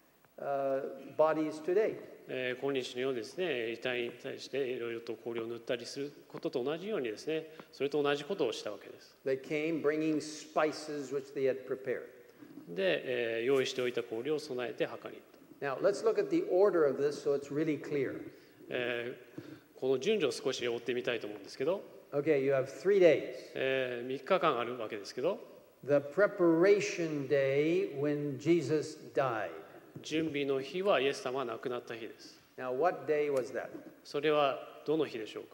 uh, bodies today. えー、今日のようにですね、遺体に対していろいろと香料を塗ったりすることと同じようにですね、それと同じことをしたわけです。 They came bringing spices which they had prepared. で、えー、用意しておいた香料を備えて墓に行った。 Now, let's look at the order of this so it's really clear. えー、この順序を少し追ってみたいと思うんですけど、 Okay, you have three days. えー、みっかかんあるわけですけど、 The preparation day when Jesus died. 準備の日はイエス様は亡くなった日です。 Now, what day was that? それはどの日でしょうか。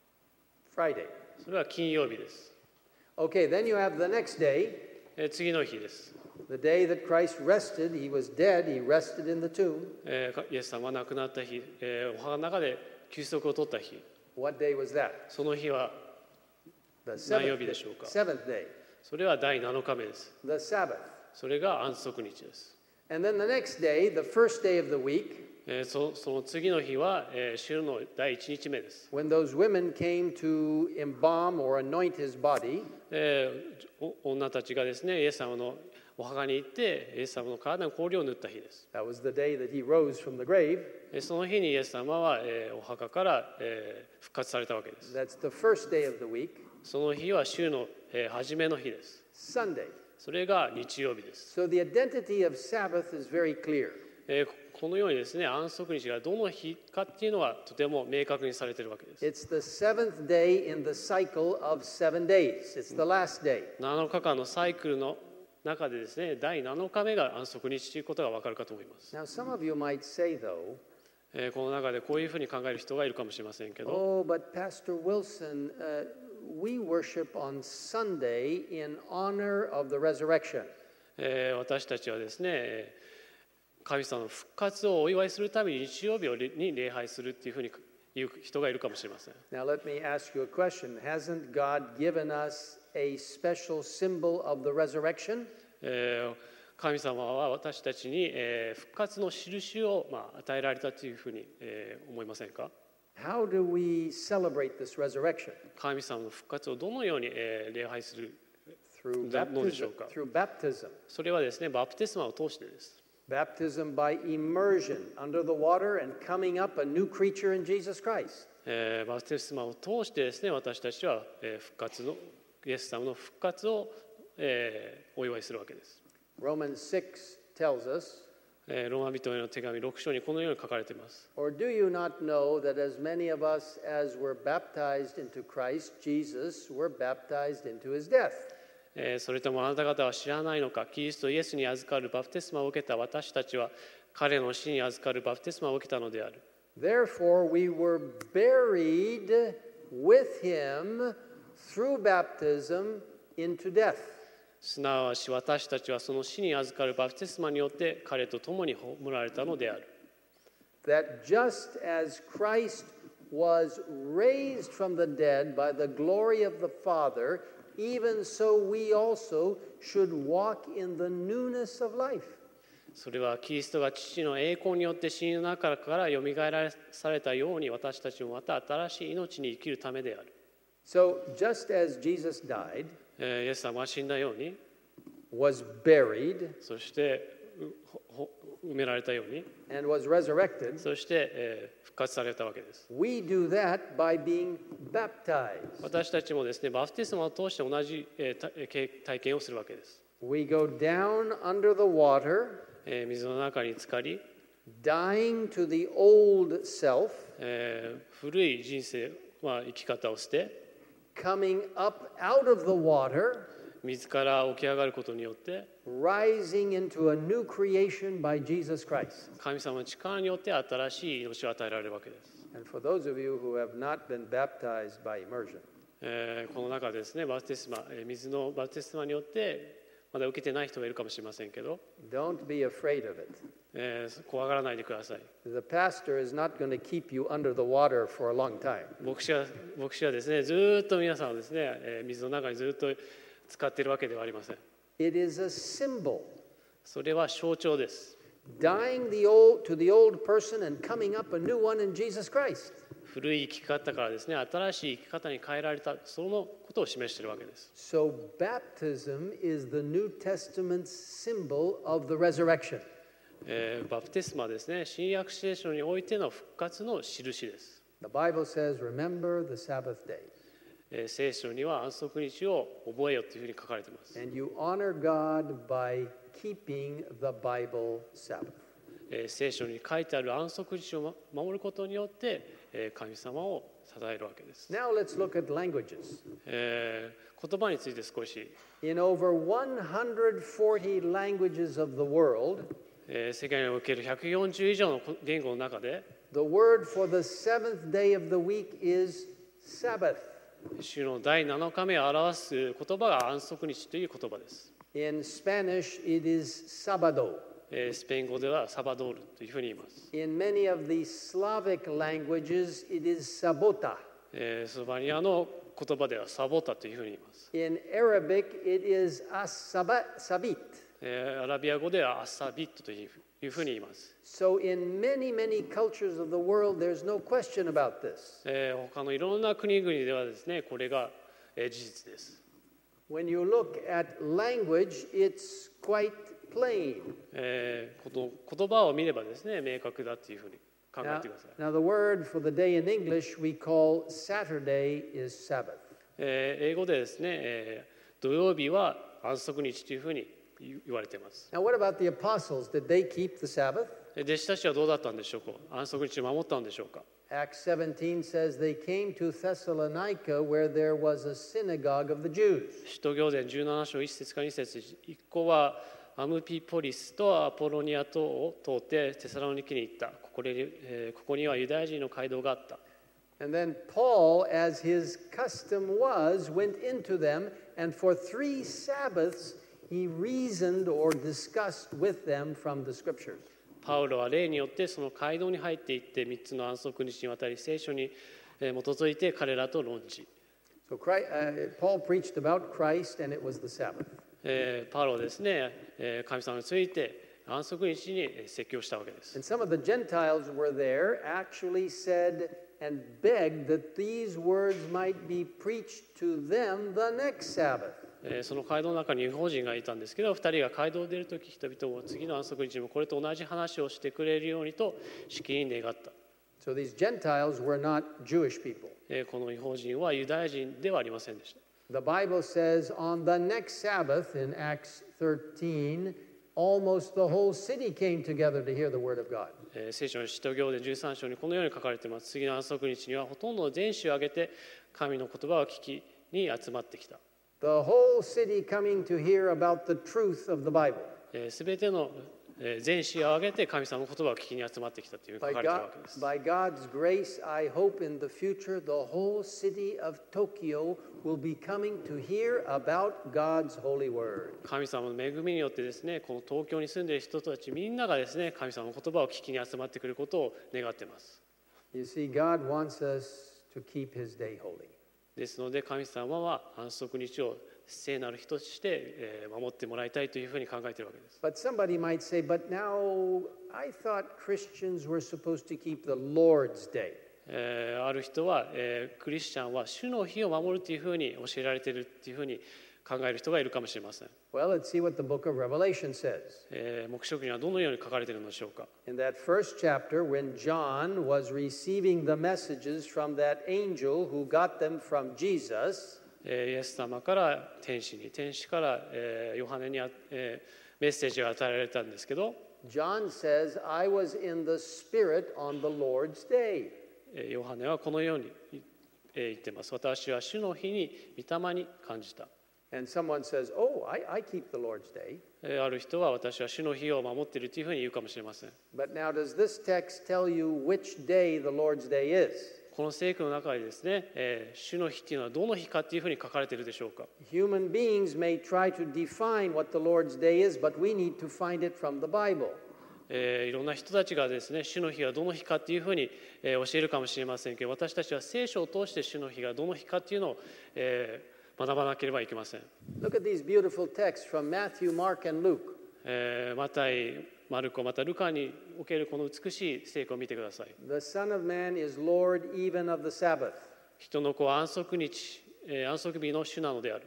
Friday. それは金曜日です。 Okay, then you have the next day, えー、次の日です。 the day that Christ rested. He was dead. He rested in the tomb. えー、イエス様は亡くなった日、えー、お墓の中で休息を取った日。 What day was that? その日は The 何曜 seventh, 日でしょうか。 seventh day, それはだいなのかめです。 the Sabbath. それが安息日です。 And then the next day, the first day of the week, えー、そ, その次の日は、えー、週のだいいちにちめです。 when those women came to embalm or anoint his body, えー、女たちがですね、イエス様のお墓に行って、イエス様の体に香料を塗った日です。 that was the day that he rose from the grave. その日にイエス様は、えー、お墓から、えー、復活されたわけです。 That's the first day of the week. その日は週の、えー、初めの日です。 Sunday. それが日曜日です。 So the identity of Sabbath is very clear. えー、このようにですね、安息日がどの日かっていうのはとても明確にされているわけです。 It's the seventh day in the cycle of seven days. It's the last day. なのかかんのサイクルの中でですね、だいなのかめが安息日ということがわかるかと思います。 Now, some of you might say, though, えー、この中でこういうふうに考える人がいるかもしれませんけど、 oh, but Pastor Wilson, uh, we worship on Sunday in honor of the resurrection. えー、私たちはですね、神様の復活をお祝いするために日曜日に礼拝するっていうふうに言う人がいるかもしれません。 Now, let me ask you a question. Hasn't God given us a special symbol of the resurrection? えー、神様は私たちに、えー、復活の印を、まあ、与えられたというふうに、えー、思いませんか？ How do we celebrate this resurrection? 神様の復活をどのように、えー、礼拝する Through のでしょう baptism. か？ Through baptism. それはですね、バプテスマを通してです。 Baptism by immersion under the water and coming up a new creature in Jesus Christ. えー、バプテスマを通してですね、私たちは、えー、復活のイエス様の復活を、えー、お祝いするわけです。 Romans six tells us, えー、ローマ人への手紙ろく章にこのように書かれています。 or do you not know that as many of us as were baptized into Christ Jesus were baptized into his death? えー、それともあなた方は知らないのか、キリストイエスに預かるバプテスマを受けた私たちは彼の死に預かるバプテスマを受けたのである。 Therefore we were buried with him through baptism into death. すなわち私たちはその死に預かるバプテスマによって彼と共に葬られたのである。 That just as Christ was raised from the dead by the glory of the Father, even so we also should walk in the newness of life. それはキリストが父の栄光によって死人の中からよみがえらされたように、私たちもまた新しい命に生きるためである。 So just as Jesus died, えーイエス様が死んだように、 was buried, そして埋められたように、 and was resurrected, そして、えー復活されたわけです。 we do that by being baptized. 私たちもですね、バプテスマを通して同じ、えー、体験をするわけです。 We go down under the water, えー水の中に浸かり、 dying to the old self, えー古い人生、まあ、生き方をして、 coming up out of the water, 水から起き上がることによって、 rising into a new creation by Jesus Christ. 神様の力によって新しい命を与えられるわけです。 And for those of you who have not been baptized by immersion, えーこの中でですね、バプテスマ、えー水のバプテスマによってまだ受けてない人がいるかもしれませんけど、 don't be afraid of it. えー怖がらないでください。 The pastor is not going to keep you under the water for a long time. 牧師は牧師はですね、ずーっと皆さんをですね、えー水の中にずっと使っているわけではありません。 It is a symbol. それは象徴です。 Dying the old to the old person and coming up a new one in Jesus Christ. 古い生き方からですね、新しい生き方に変えられた、そのことを示しているわけです。 So baptism is the New Testament's symbol of the resurrection. えーバプテスマはですね、新約聖書においての復活の印です。 The Bible says, remember the Sabbath day. えー聖書には安息日を覚えよというふうに書かれています。 And you honor God by keeping the Bible Sabbath. えー聖書に書いてある安息日を守ることによって、えー神様を称えるわけです。 Now let's look at languages. えー言葉について少し、 In over one hundred forty languages of the world, えー世界におけるひゃくよんじゅう以上の言語の中で、 the word for the seventh day of the week is Sabbath. 週のだいなのかめを表す言葉が安息日という言葉です。 In Spanish, it is sábado. えースペイン語ではサバドールというふうに言います。 In many of the Slavic languages, it is sabota. えースロバニアの言葉ではサボタというふうに言います。 In Arabic, it is as-sabit. えーアラビア語ではアサビットといういうふうに言います。 So in many, many cultures of the world, there's no question about this. えー他のいろんな国々ではですね、これが、えー事実です。 When you look at language, it's quite plain. えーこの言葉を見ればですね、明確だというふうに考え Now, てください。 now, the word for the day in English we call Saturday is Sabbath. えー英語でですね、えー土曜日は安息日というふうに言言われています。 Now, what about the apostles? Did they keep the Sabbath? えー弟子たちはどうだったんでしょうか。安息日を守ったんでしょうか。 Acts seventeen says they came to Thessalonica where there was a synagogue of the Jews. 使徒行伝じゅうなな章いっ節かに節、一行はアムピポリスとアポロニア島を通ってテサロニキに行った。ここで、えーここにはユダヤ人の街道があった。 And then Paul, as his custom was, went into them, and for three Sabbaths he reasoned or discussed with them from the scriptures. パウロは例によってその街道に入っていってみっつの安息日にわたり聖書にえー基づいて彼らと論じ、 So Christ, uh, Paul preached about Christ, and it was the Sabbath. えーパウロはですね、えー神様について安息日にえー説教したわけです。 And some of the Gentiles were there, actually said and begged that these words might be preached to them the next Sabbath. えーその街道の中に違法人がいたんですけど、ふたりが街道を出るとき、人々を次の安息日にもこれと同じ話をしてくれるようにとしきりに願った。 So these Gentiles were not Jewish people. えーこの違法人はユダヤ人ではありませんでした。 The Bible says on the next Sabbath in Acts thirteen, almost the whole city came together to hear the word of God. えー聖書の使徒行伝じゅうさん章にこのように書かれています。次の安息日にはほとんどの全種を挙げて神の言葉を聞きに集まってきた。 The whole city coming to hear about the truth of the Bible. すべてのえー全種を挙げて神様の言葉を聞きに集まってきたという書 By, かれている God, わけです。 by God's grace, I hope in the future the whole city of Tokyo will be coming to hear about God's holy word. 神様の恵みによってですね、この東京に住んでいる人たちみんながですね、神様の言葉を聞きに集まってくることを願っています。 You see, God wants us to keep His day holy. ですので神様は安息日を聖なる日として守ってもらいたいというふうに考えているわけです。 But somebody might say, but now I thought Christians were supposed to keep the Lord's day. えー、ある人は、えー、クリスチャンは主の日を守るというふうに教えられているというふうに考える人がいるかもしれません。 Well, let's see what the book of Revelation says. えー、黙示録にはどのように書かれているのでしょうか。 In that first chapter, when John was receiving the messages from that angel who got them from Jesus, えー、イエス様から天使に、天使から、えー、ヨハネに、えー、メッセージが与えられたんですけど、 John says, I was in the Spirit on the Lord's day. ヨハネはこのように言っています。私は主の日に御霊に感じた。 And someone says, oh, I, I keep the Lord's day. ある人は私は主の日を守っているというふうに言うかもしれません。 But now does this text tell you which day the Lord's day is? この聖句の中でですね、えー、主の日というのはどの日かというふうに書かれているでしょうか。 Human beings may try to define what the Lord's day is, but we need to find it from the Bible. えー、いろんな人たちがですね、主の日はどの日かというふうに、えー、教えるかもしれませんけど、私たちは聖書を通して主の日がどの日かというのを、えー、学ばなければいけません。 Look at these beautiful texts from Matthew, Mark, and Luke. えー、マタイ、マルコ、またルカにおけるこの美しい聖句を見てください。 The Son of Man is Lord even of the Sabbath. 人の子は安息日、えー、安息日の主なのである。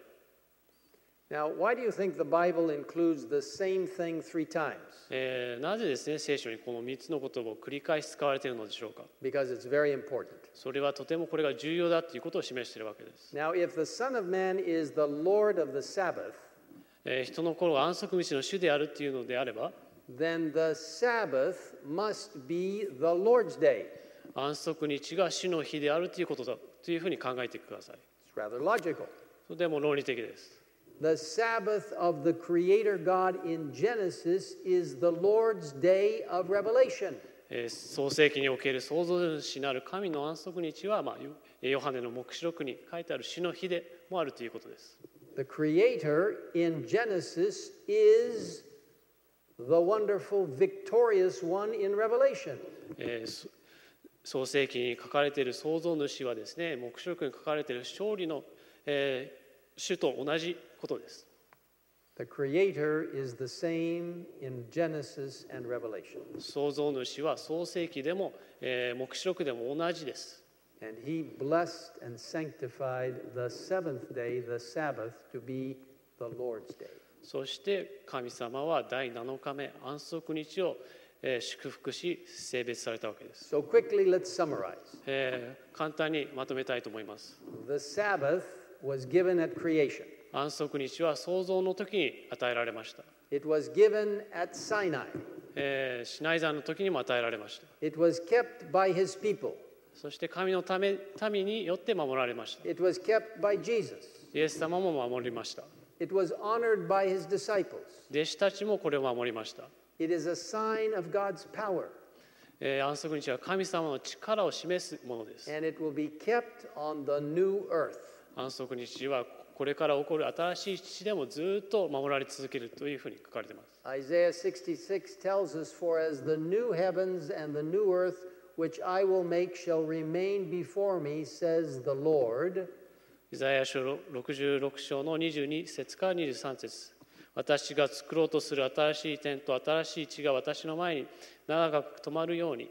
Now, why do you think the Bible includes the same thing three times? えー、なぜですね、聖書にこのみっつの言葉を繰り返し使われているのでしょうか。 Because it's very important. それはとてもこれが重要だということを示しているわけです。 Now, if the Son of Man is the Lord of the Sabbath, えー、人の子が安息日の主であるというのであれば、 then the Sabbath must be the Lord's day. 安息日が主の日であるということだというふうに考えてください。 It's rather logical. とても論理的です。 The Sabbath of the Creator God in Genesis is the Lord's day of revelation. えー、創世記における創造主なる神の安息日は、まあ、ヨハネの黙示録に書いてある主の日でもあるということです。 The Creator in Genesis is the wonderful, victorious one in Revelation. えー、創世記に書かれている創造主はですね、黙示録に書かれている勝利の、えー、主と同じことです。 The Creator is the same in Genesis and Revelation. 創造主は創世記でも、えー、黙示録でも同じです。 And He blessed and sanctified the seventh day, the Sabbath, to be the Lord's day. そして神様は第なのかめ安息日を、えー、祝福し聖別されたわけです。 So quickly, let's summarize. えー、簡単にまとめたいと思います。 The Sabbath was given at creation. 安息日は創造の時に与えられました。 It was given at Sinai. えー、シナイ山の時にも与えられました。 It was kept by His people. そして神のため民によって守られました。 It was kept by Jesus. イエス様も守りました。 It was honored by His disciples. 弟子たちもこれを守りました。 It is a sign of God's power. えー、安息日は神様の力を示すものです。 And it will be kept on the new earth. 安息日はこれから起こる新しい地でもずっと守られ続けるというふうに書かれています。 Isaiah sixty-six tells us, For as the new heavens and the new earth which I will make shall remain before me, says the Lord. イザヤ書ろくじゅうろく章のにじゅうに節からにじゅうさん節。私が作ろうとする新しい天と新しい地が私の前に長く止まるように。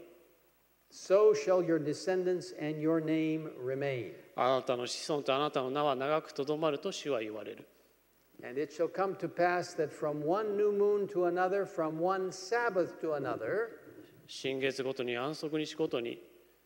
So shall your descendants and your name remain. あなたの子孫とあなたの名は長くとどまると主は言われる。 And it shall come to pass that from one new moon to another, from one Sabbath to another, 新月ごとに安息日ごとに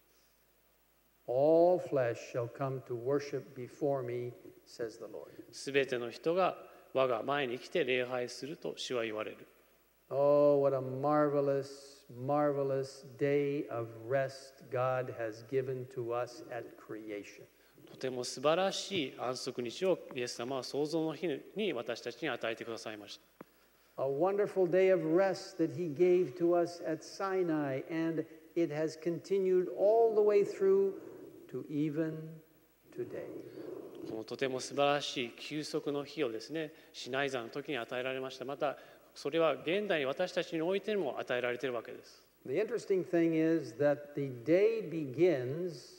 all flesh shall come to worship before me, says the Lord. すべての人が我が前に来て礼拝すると主は言われる。 Oh, what a marvelous, marvelous day of rest God has given to us at creation. とても素晴らしい安息日をイエス様は創造の日に私たちに与えてくださいました。 A wonderful day of rest that He gave to us at Sinai, and it has continued all the way through to even today. このとても素晴らしい休息の日をですね、シナイ山の時に与えられました。またそれは現代に私たちにおいても与えられているわけです。 The interesting thing is that the day begins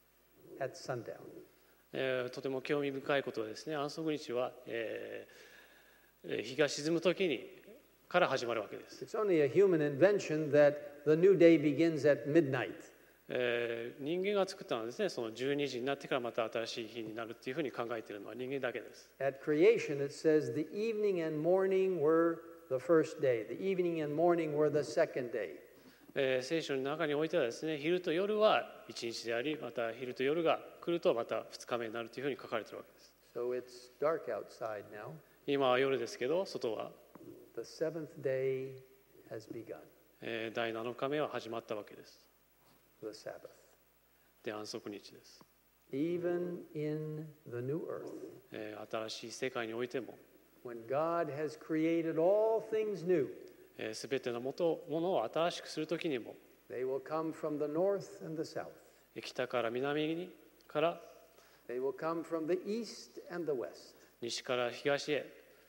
at sundown. えーとても興味深いことはですね、安息日は、えー、日が沈む時にから始まるわけです。 It's only a human invention that the new day begins at midnight. えー、人間が作ったのはですね、そのじゅうにじになってからまた新しい日になるっていうふうに考えているのは人間だけです。 At creation, it says the evening and morning were the first day. The evening and morning were the second day. えー、聖書の中においてはですね、昼と夜は一日であり、また昼と夜が来るとまた二日目になるというふうに書かれているわけです。 So it's dark outside now. 今は夜ですけど、外は、 The seventh day has begun. えー、第なのかめは始まったわけです。 The Sabbath. で、安息日です。 Even in the new earth, えー、新しい世界においても、 when God has created all things new, すべてのものを新しくするときにも、 they will come from the north and the south. 北から南にから、 They will come from the east and the west. 西から東へ、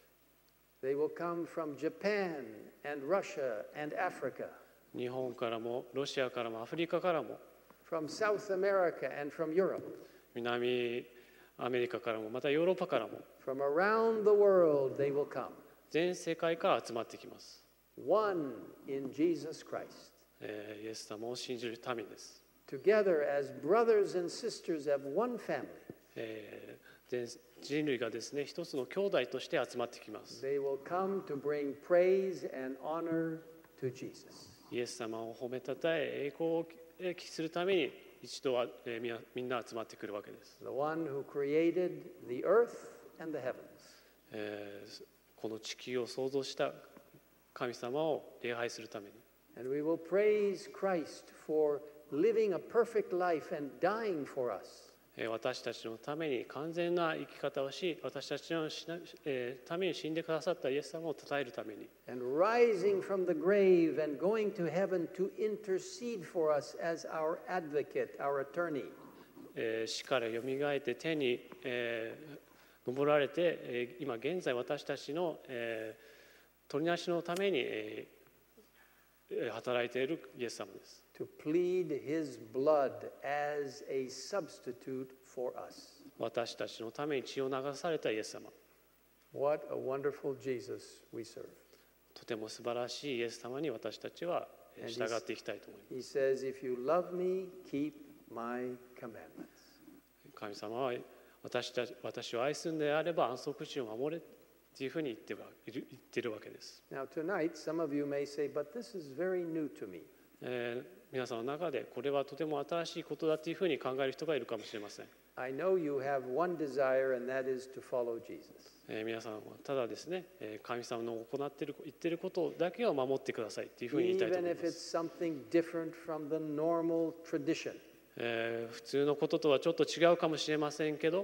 They will come from Japan and Russia and Africa, 日本からもロシアからもアフリカからも、 from South America and from Europe, 南アメリカからもまたヨーロッパからも、 from around the world they will come. 全世界から集まってきます。 One in Jesus Christ. えーイエス様を信じる民です。 Together as brothers and sisters of one family, えー全人類がですね、一つの兄弟として集まってきます。 they will come to bring praise and honor to Jesus. イエス様を褒めたたえ、栄光を期するために一度は、えーみなみんな集まってくるわけです。 The one who created the earth and the heavens. えーこの地球を創造した神様を礼拝するために、 And we will praise Christ for living a perfect life and dying for us. えー私たちのために完全な生き方をし、私たちのしな、えーために死んでくださったイエス様を称えるために、 And rising from the grave and going to heaven to intercede for us as our advocate, our attorney. えー死からよみがえって天に、えー、昇られて、えー今現在私たちの、えー取りなしのために、えー働いているイエス様です。 To plead his blood as a substitute for us. 私たちのために血を流されたイエス様。 What a wonderful Jesus we serve. とても素晴らしいイエス様に私たちはえー従っていきたいと思います。 He says, if you love me, keep my commandments. 神様は私たち私を愛するのであれば安息日を守れというふうに言ってはいる言っているわけです。 Now tonight, some of you may say, but this is very new to me. えー皆さんの中でこれはとても新しいことだというふうに考える人がいるかもしれません。 I know you have one desire, and that is to follow Jesus. えー皆さんはただですね、えー神様の行っている言っていることだけを守ってくださいというふうに言いたいと Even 思い if ま it's す。 something different from the normal tradition. えー普通のこととはちょっと違うかもしれませんけど、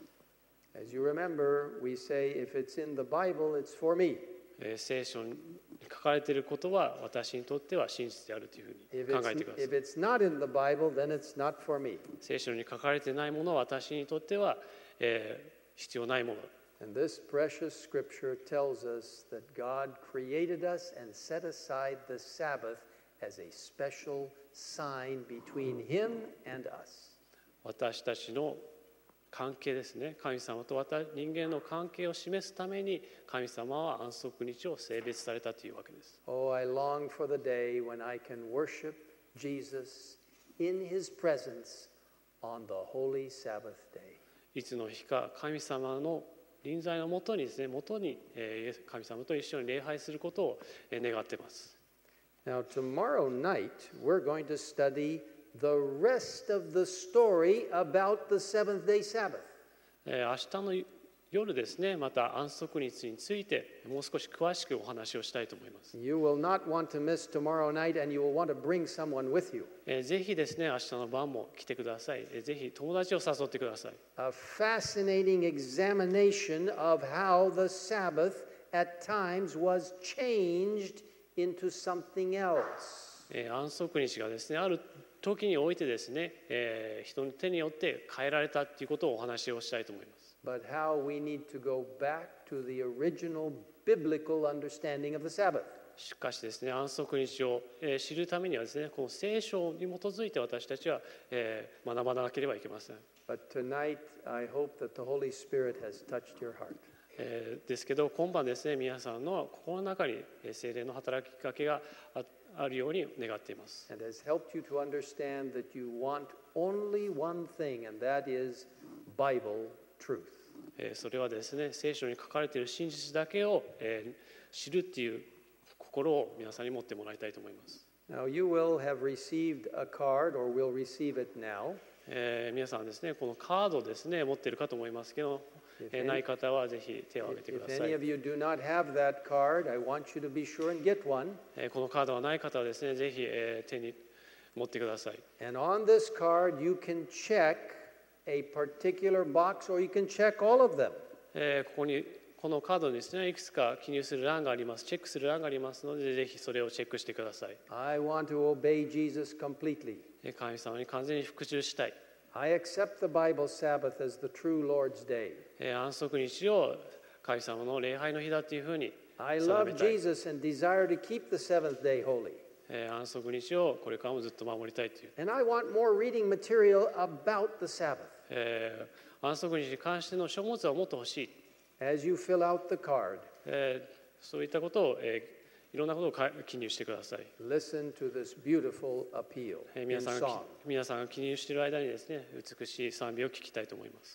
As you remember, we say, if it's in the Bible, it's for me. えー聖書に書かれていることは私にとっては真実であるというふう If に考 it's, えてください。 if it's not in the Bible, then it's not for me. 聖書に書かれていないものは私にとっては、えー必要ないもの。 And this precious scripture tells us that God created us and set aside the Sabbath as a special sign between Him and us. 私たちの関係ですね、神様と私人間の関係を示すために神様は安息日を性別されたというわけです。 Oh, I long for the day when I can worship Jesus in His presence on the holy Sabbath day. いつの日か神様の臨在のもとにですね、もとにえー神様と一緒に礼拝することをえー願っています。 Now, tomorrow night, we're going to study the rest of the story about the seventh day Sabbath. えー明日の夜ですね、また安息日についてもう少し詳しくお話をしたいと思います。 You will not want to miss tomorrow night, and you will want to bring someone with you. えーぜひですね、明日の晩も来てください。えーぜひ友達を誘ってください。 A fascinating examination of how the Sabbath at times was changed into something else. えー安息日がですね、ある時においてですね、えー人の手によって変えられたということをお話をしたいと思います。 But how we need to go back to the original biblical understanding of the Sabbath. しかしですね、安息日を知るためにはですね、この聖書に基づいて私たちは学ばなければいけません。 But tonight, I hope that the Holy Spirit has touched your heart. ですけど、今晩ですね、皆さんの心の中に聖霊の働きかけがあるように願っています。 And has helped you to understand that you want only one thing, and that is Bible truth. それはですね、聖書に書かれている真実だけを知るっていう心を皆さんに持ってもらいたいと思います。 Now, you will have received a card or will receive it now. えー、皆さんですね、このカードをですね、持っているかと思いますけど、えー、ない方はぜひ手を挙げてください。 If any of you do not have that card, I want you to be sure and get one. えー、このカードがない方はですね、ぜひ、えー、手に持ってください。 And on this card, you can check a particular box or you can check all of them. えー、ここにこのカードにですね、いくつか記入する欄があります。チェックする欄がありますので、ぜひそれをチェックしてください。 I want to obey Jesus completely. 神様に完全に服従したい。 I accept the Bible Sabbath as the true Lord's day. 安息日を神様の礼拝の日だというふうに I 定め love たい。 Jesus and desire to keep the seventh day holy. 安息日をこれからもずっと守りたいという。 And I want more reading material about the Sabbath. えー、安息日に関しての書物はもっと欲しい。 As you fill out the card, えー、そういったことを、えー、いろんなことを記入してください。 listen to this beautiful appeal えー、 in 皆さんが song. 皆さんが記入している間にですね、美しい賛美を聞きたいと思います。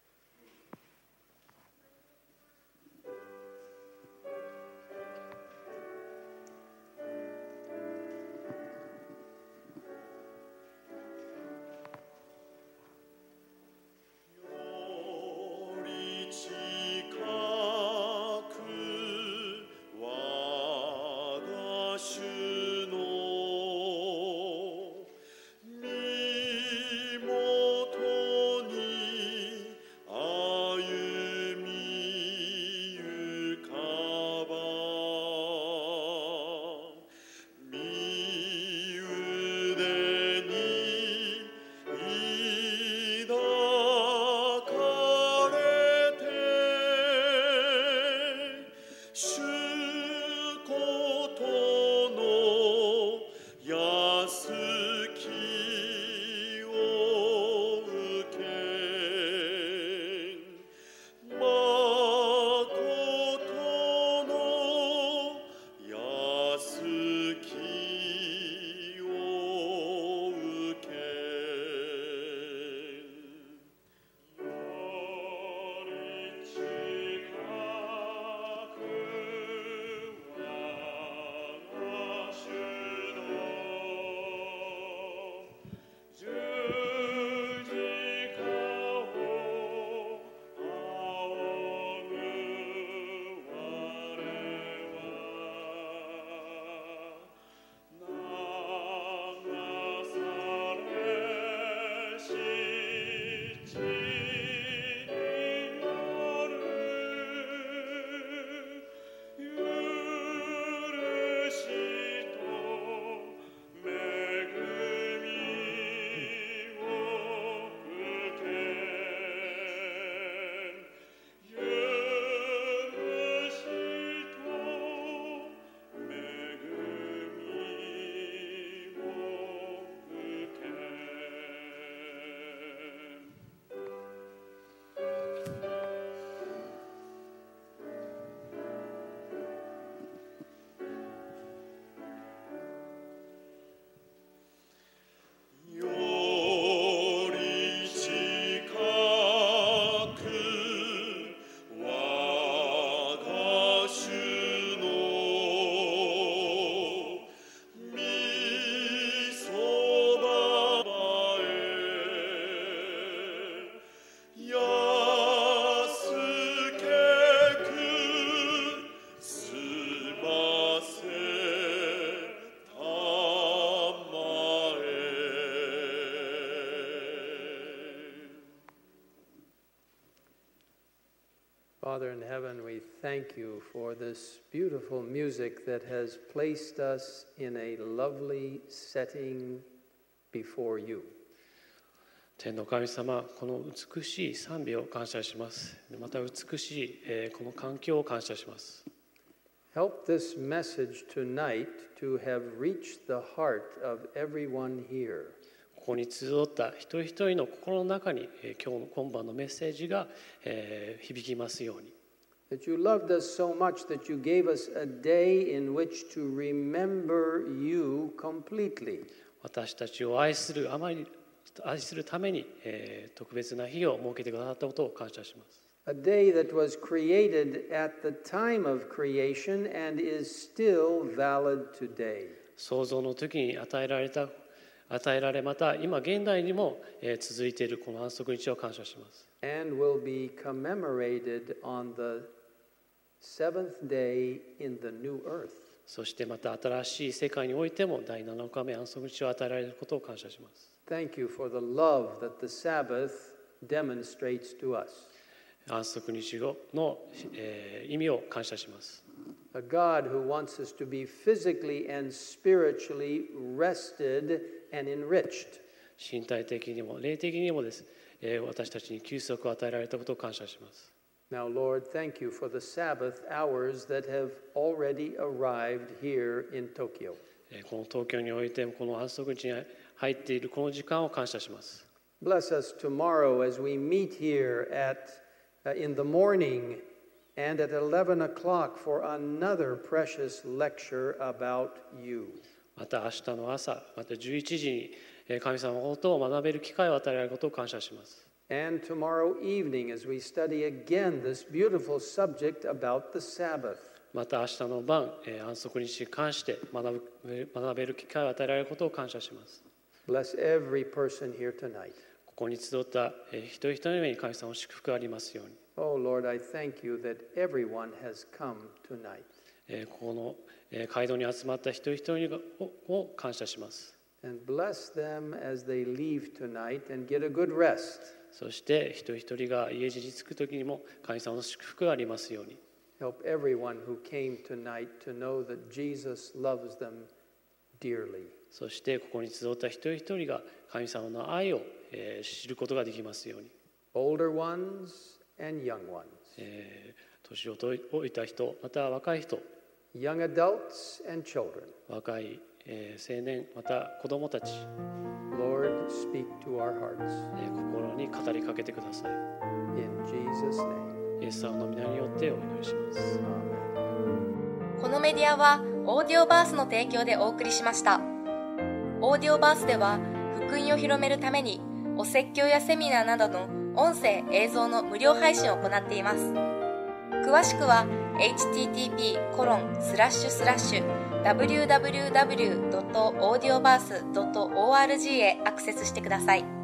Father in heaven, we thank you for this beautiful music that has placed us in a lovely setting before you. 天の神様、この美しい賛美を感謝します。また美しい、えー、この環境を感謝します。 Help this message tonight to have reached the heart of everyone here. ここに集った一人一人の心の中に、えー、今日の今晩のメッセージが、えー、響きますように。 That you loved us so much that you gave us a day in which to remember you completely. 私たちを愛するあまり愛するために、えー、特別な日を設けてくださったことを感謝します。 A day that was created at the time of creation and is still valid today. 創造の時に与えられた与えられまた今現代にも、えー、続いているこの安息日を感謝します。 And will be commemorated on the seventh day in the new earth. そしてまた新しい世界においても第なのかめ安息日を与えられることを感謝します。 Thank you for the love that the Sabbath demonstrates to us. 安息日の、えー、意味を感謝します。 A God who wants us to be physically and spiritually rested and enriched. 身体的にも霊的にもです、えー、私たちに休息を与えられたことを感謝します。 Now, Lord, thank you for the Sabbath hours that have already arrived here in Tokyo. この東京においてもこの安息日に入っているこの時間を感謝します。 Bless us tomorrow as we meet here at, uh, in the morning and at eleven o'clock for another precious lecture about you. また明日の朝、またじゅういちじに神様のことを学べる機会を与えられることを感謝します。 And tomorrow evening as we study again this beautiful subject about the Sabbath. また明日の晩、安息日に関して学ぶ、学べる機会を与えられることを感謝します。 Bless every person here tonight. ここに集った一人一人の上に神様の祝福がありますように。 Oh Lord, I thank you that everyone has come tonight. ここの街道に集まった一人一人を感謝します。 And bless them as they leave tonight and get a good rest. そして一人一人が家路に着くときにも神様の祝福がありますように。 Help everyone who came tonight to know that Jesus loves them dearly. そしてここに集った一人一人が神様の愛を知ることができますように。 Older ones and young ones. 年を置いた人、また若い人。 Young adults and children. 若い青年、また子供たち。 Lord, speak to our hearts. 心に語りかけてください。 In Jesus' name. イエス様の皆によってお祈りします。 このメディアはオーディオバースの提供でお送りしました。オーディオバースでは福音を広めるためにお説教やセミナーなどの音声・映像の無料配信を行っています。詳しくは エイチティーティーピーコロンスラッシュスラッシュダブリューダブリューダブリュードットオーディオバースドットオーアールジー へアクセスしてください。